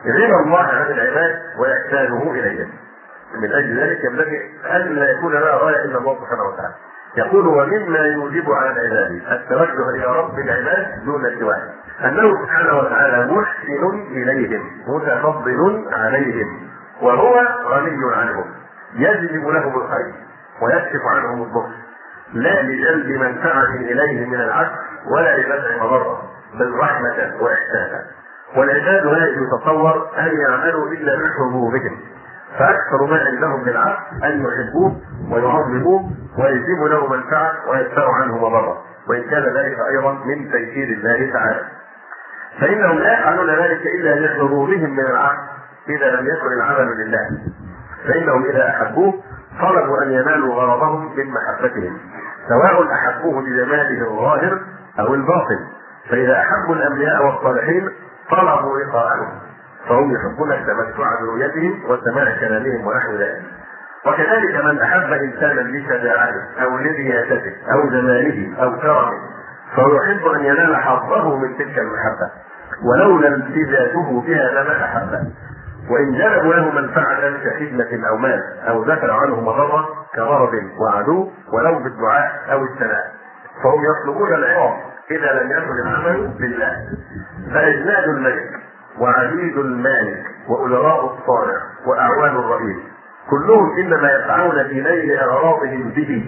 غنى الله عن العباد وإحسانه إليهم. من أجل ذلك ينبغي أن لا يكون لنا غاية إلا الله سبحانه وتعالى. يقول ومما يوجب على العباد التوجه إلى رب العباد دون سواه أنه سبحانه وتعالى محسن إليهم متفضل عليهم وهو غني عنهم، يجلب لهم الخير ويكشف عنهم الضر، لا لجلب منفعة إليهم من العبد ولا لدفع مضرة، بل رحمة وإحسانا. والعباد لا يتصور أن يعملوا إلا بحظوظهم، فأكثر ما عندهم للعبد أن يحبوه ويعظموه ويجلبوا له منفعة ويدفعوا عنه مضرة، وإن كان ذلك أيضا من تيسير الله تعالى. فإنهم لا يفعلون ذلك إلا لحظوظهم من العبد إذا لم يكن العمل لله، فإنهم إذا أحبوه طلبوا أن ينالوا غرضهم من محبتهم، سواء أحبوه لجماله الظاهر أو الباطن. فإذا أحبوا الأنبياء والصالحين طلبوا لقاءهم، فهم يحبون التمتع برؤيتهم وسماع كلامهم ونحو ذلك. وكذلك من أحب إنسانا لشجاعته أو لريادته أو جماله أو كرمه فهو يحب أن ينال حظه من تلك المحبة، ولولا التزامه بها لما أحبه. وإن جلبوا له منفعة كخدمة أو مال أو دفعوا عنه مضرة كمرض وعدو ولو بالدعاء أو الثناء، فهم يطلبون العوض إذا لم يكن العمل لله. فإجناد الملك وعبيد المالك وأجراء الصانع وأعوان الرئيس كلهم إنما يسعون في نيل أغراضهم به،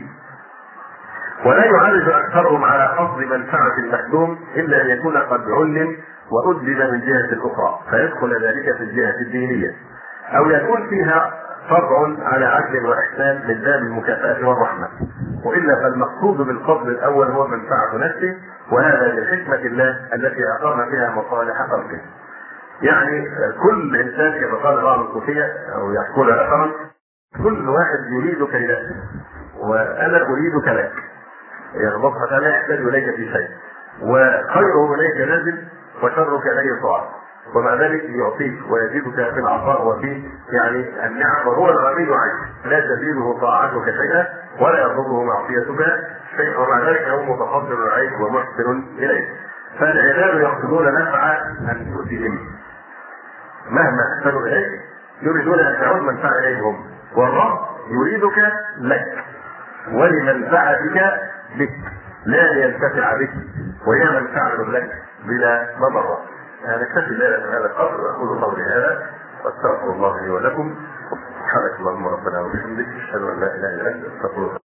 ولا يعرج أكثرهم على قصد منفعة المخدوم إلا أن يكون قد علم وأدلب من جهة أخرى فيدخل ذلك في الجهة الدينية، أو يكون فيها طبع على عدل وإحسان من باب المكافأة والرحمة، وإلا فالمقصود بالقصد الأول هو منفعة نفسه، وهذا من حكمة الله التي أقام فيها مصالح خلقه. يعني كل إنسان كما قال بعض الصوفية أو يحكون آخرا كل واحد يريدك لنفسه وأنا أريدك لك، يعني الله سبحانه لا يحتاج إليك في شيء، وخيره إليك نازل وشرك إليه صاعد، ومع ذلك يعطيك ويزيدك في العطاء وفي يعني النعم، وهو الغني عنك لا تزيده طاعتك شيئا ولا يضره معصيتك شيئا، ومع ذلك هو متفضل عليك ومحسن إليك. فالعباد يقصدون نفع أنفسهم مهما أحسنوا إليك، يريدون أن تعود منفعة إليهم، والرب يريدك لك ولمنفعتك بك لا لينتفع بك، وهي منفعة لك بلا مضرة. نكتفي بهذا من هذا القدر، أقول قولي هذا واستغفر الله لي ولكم. سبحانك اللهم ربنا وبحمدك، أشهد أن لا إله إلا أنت، أستغفرك.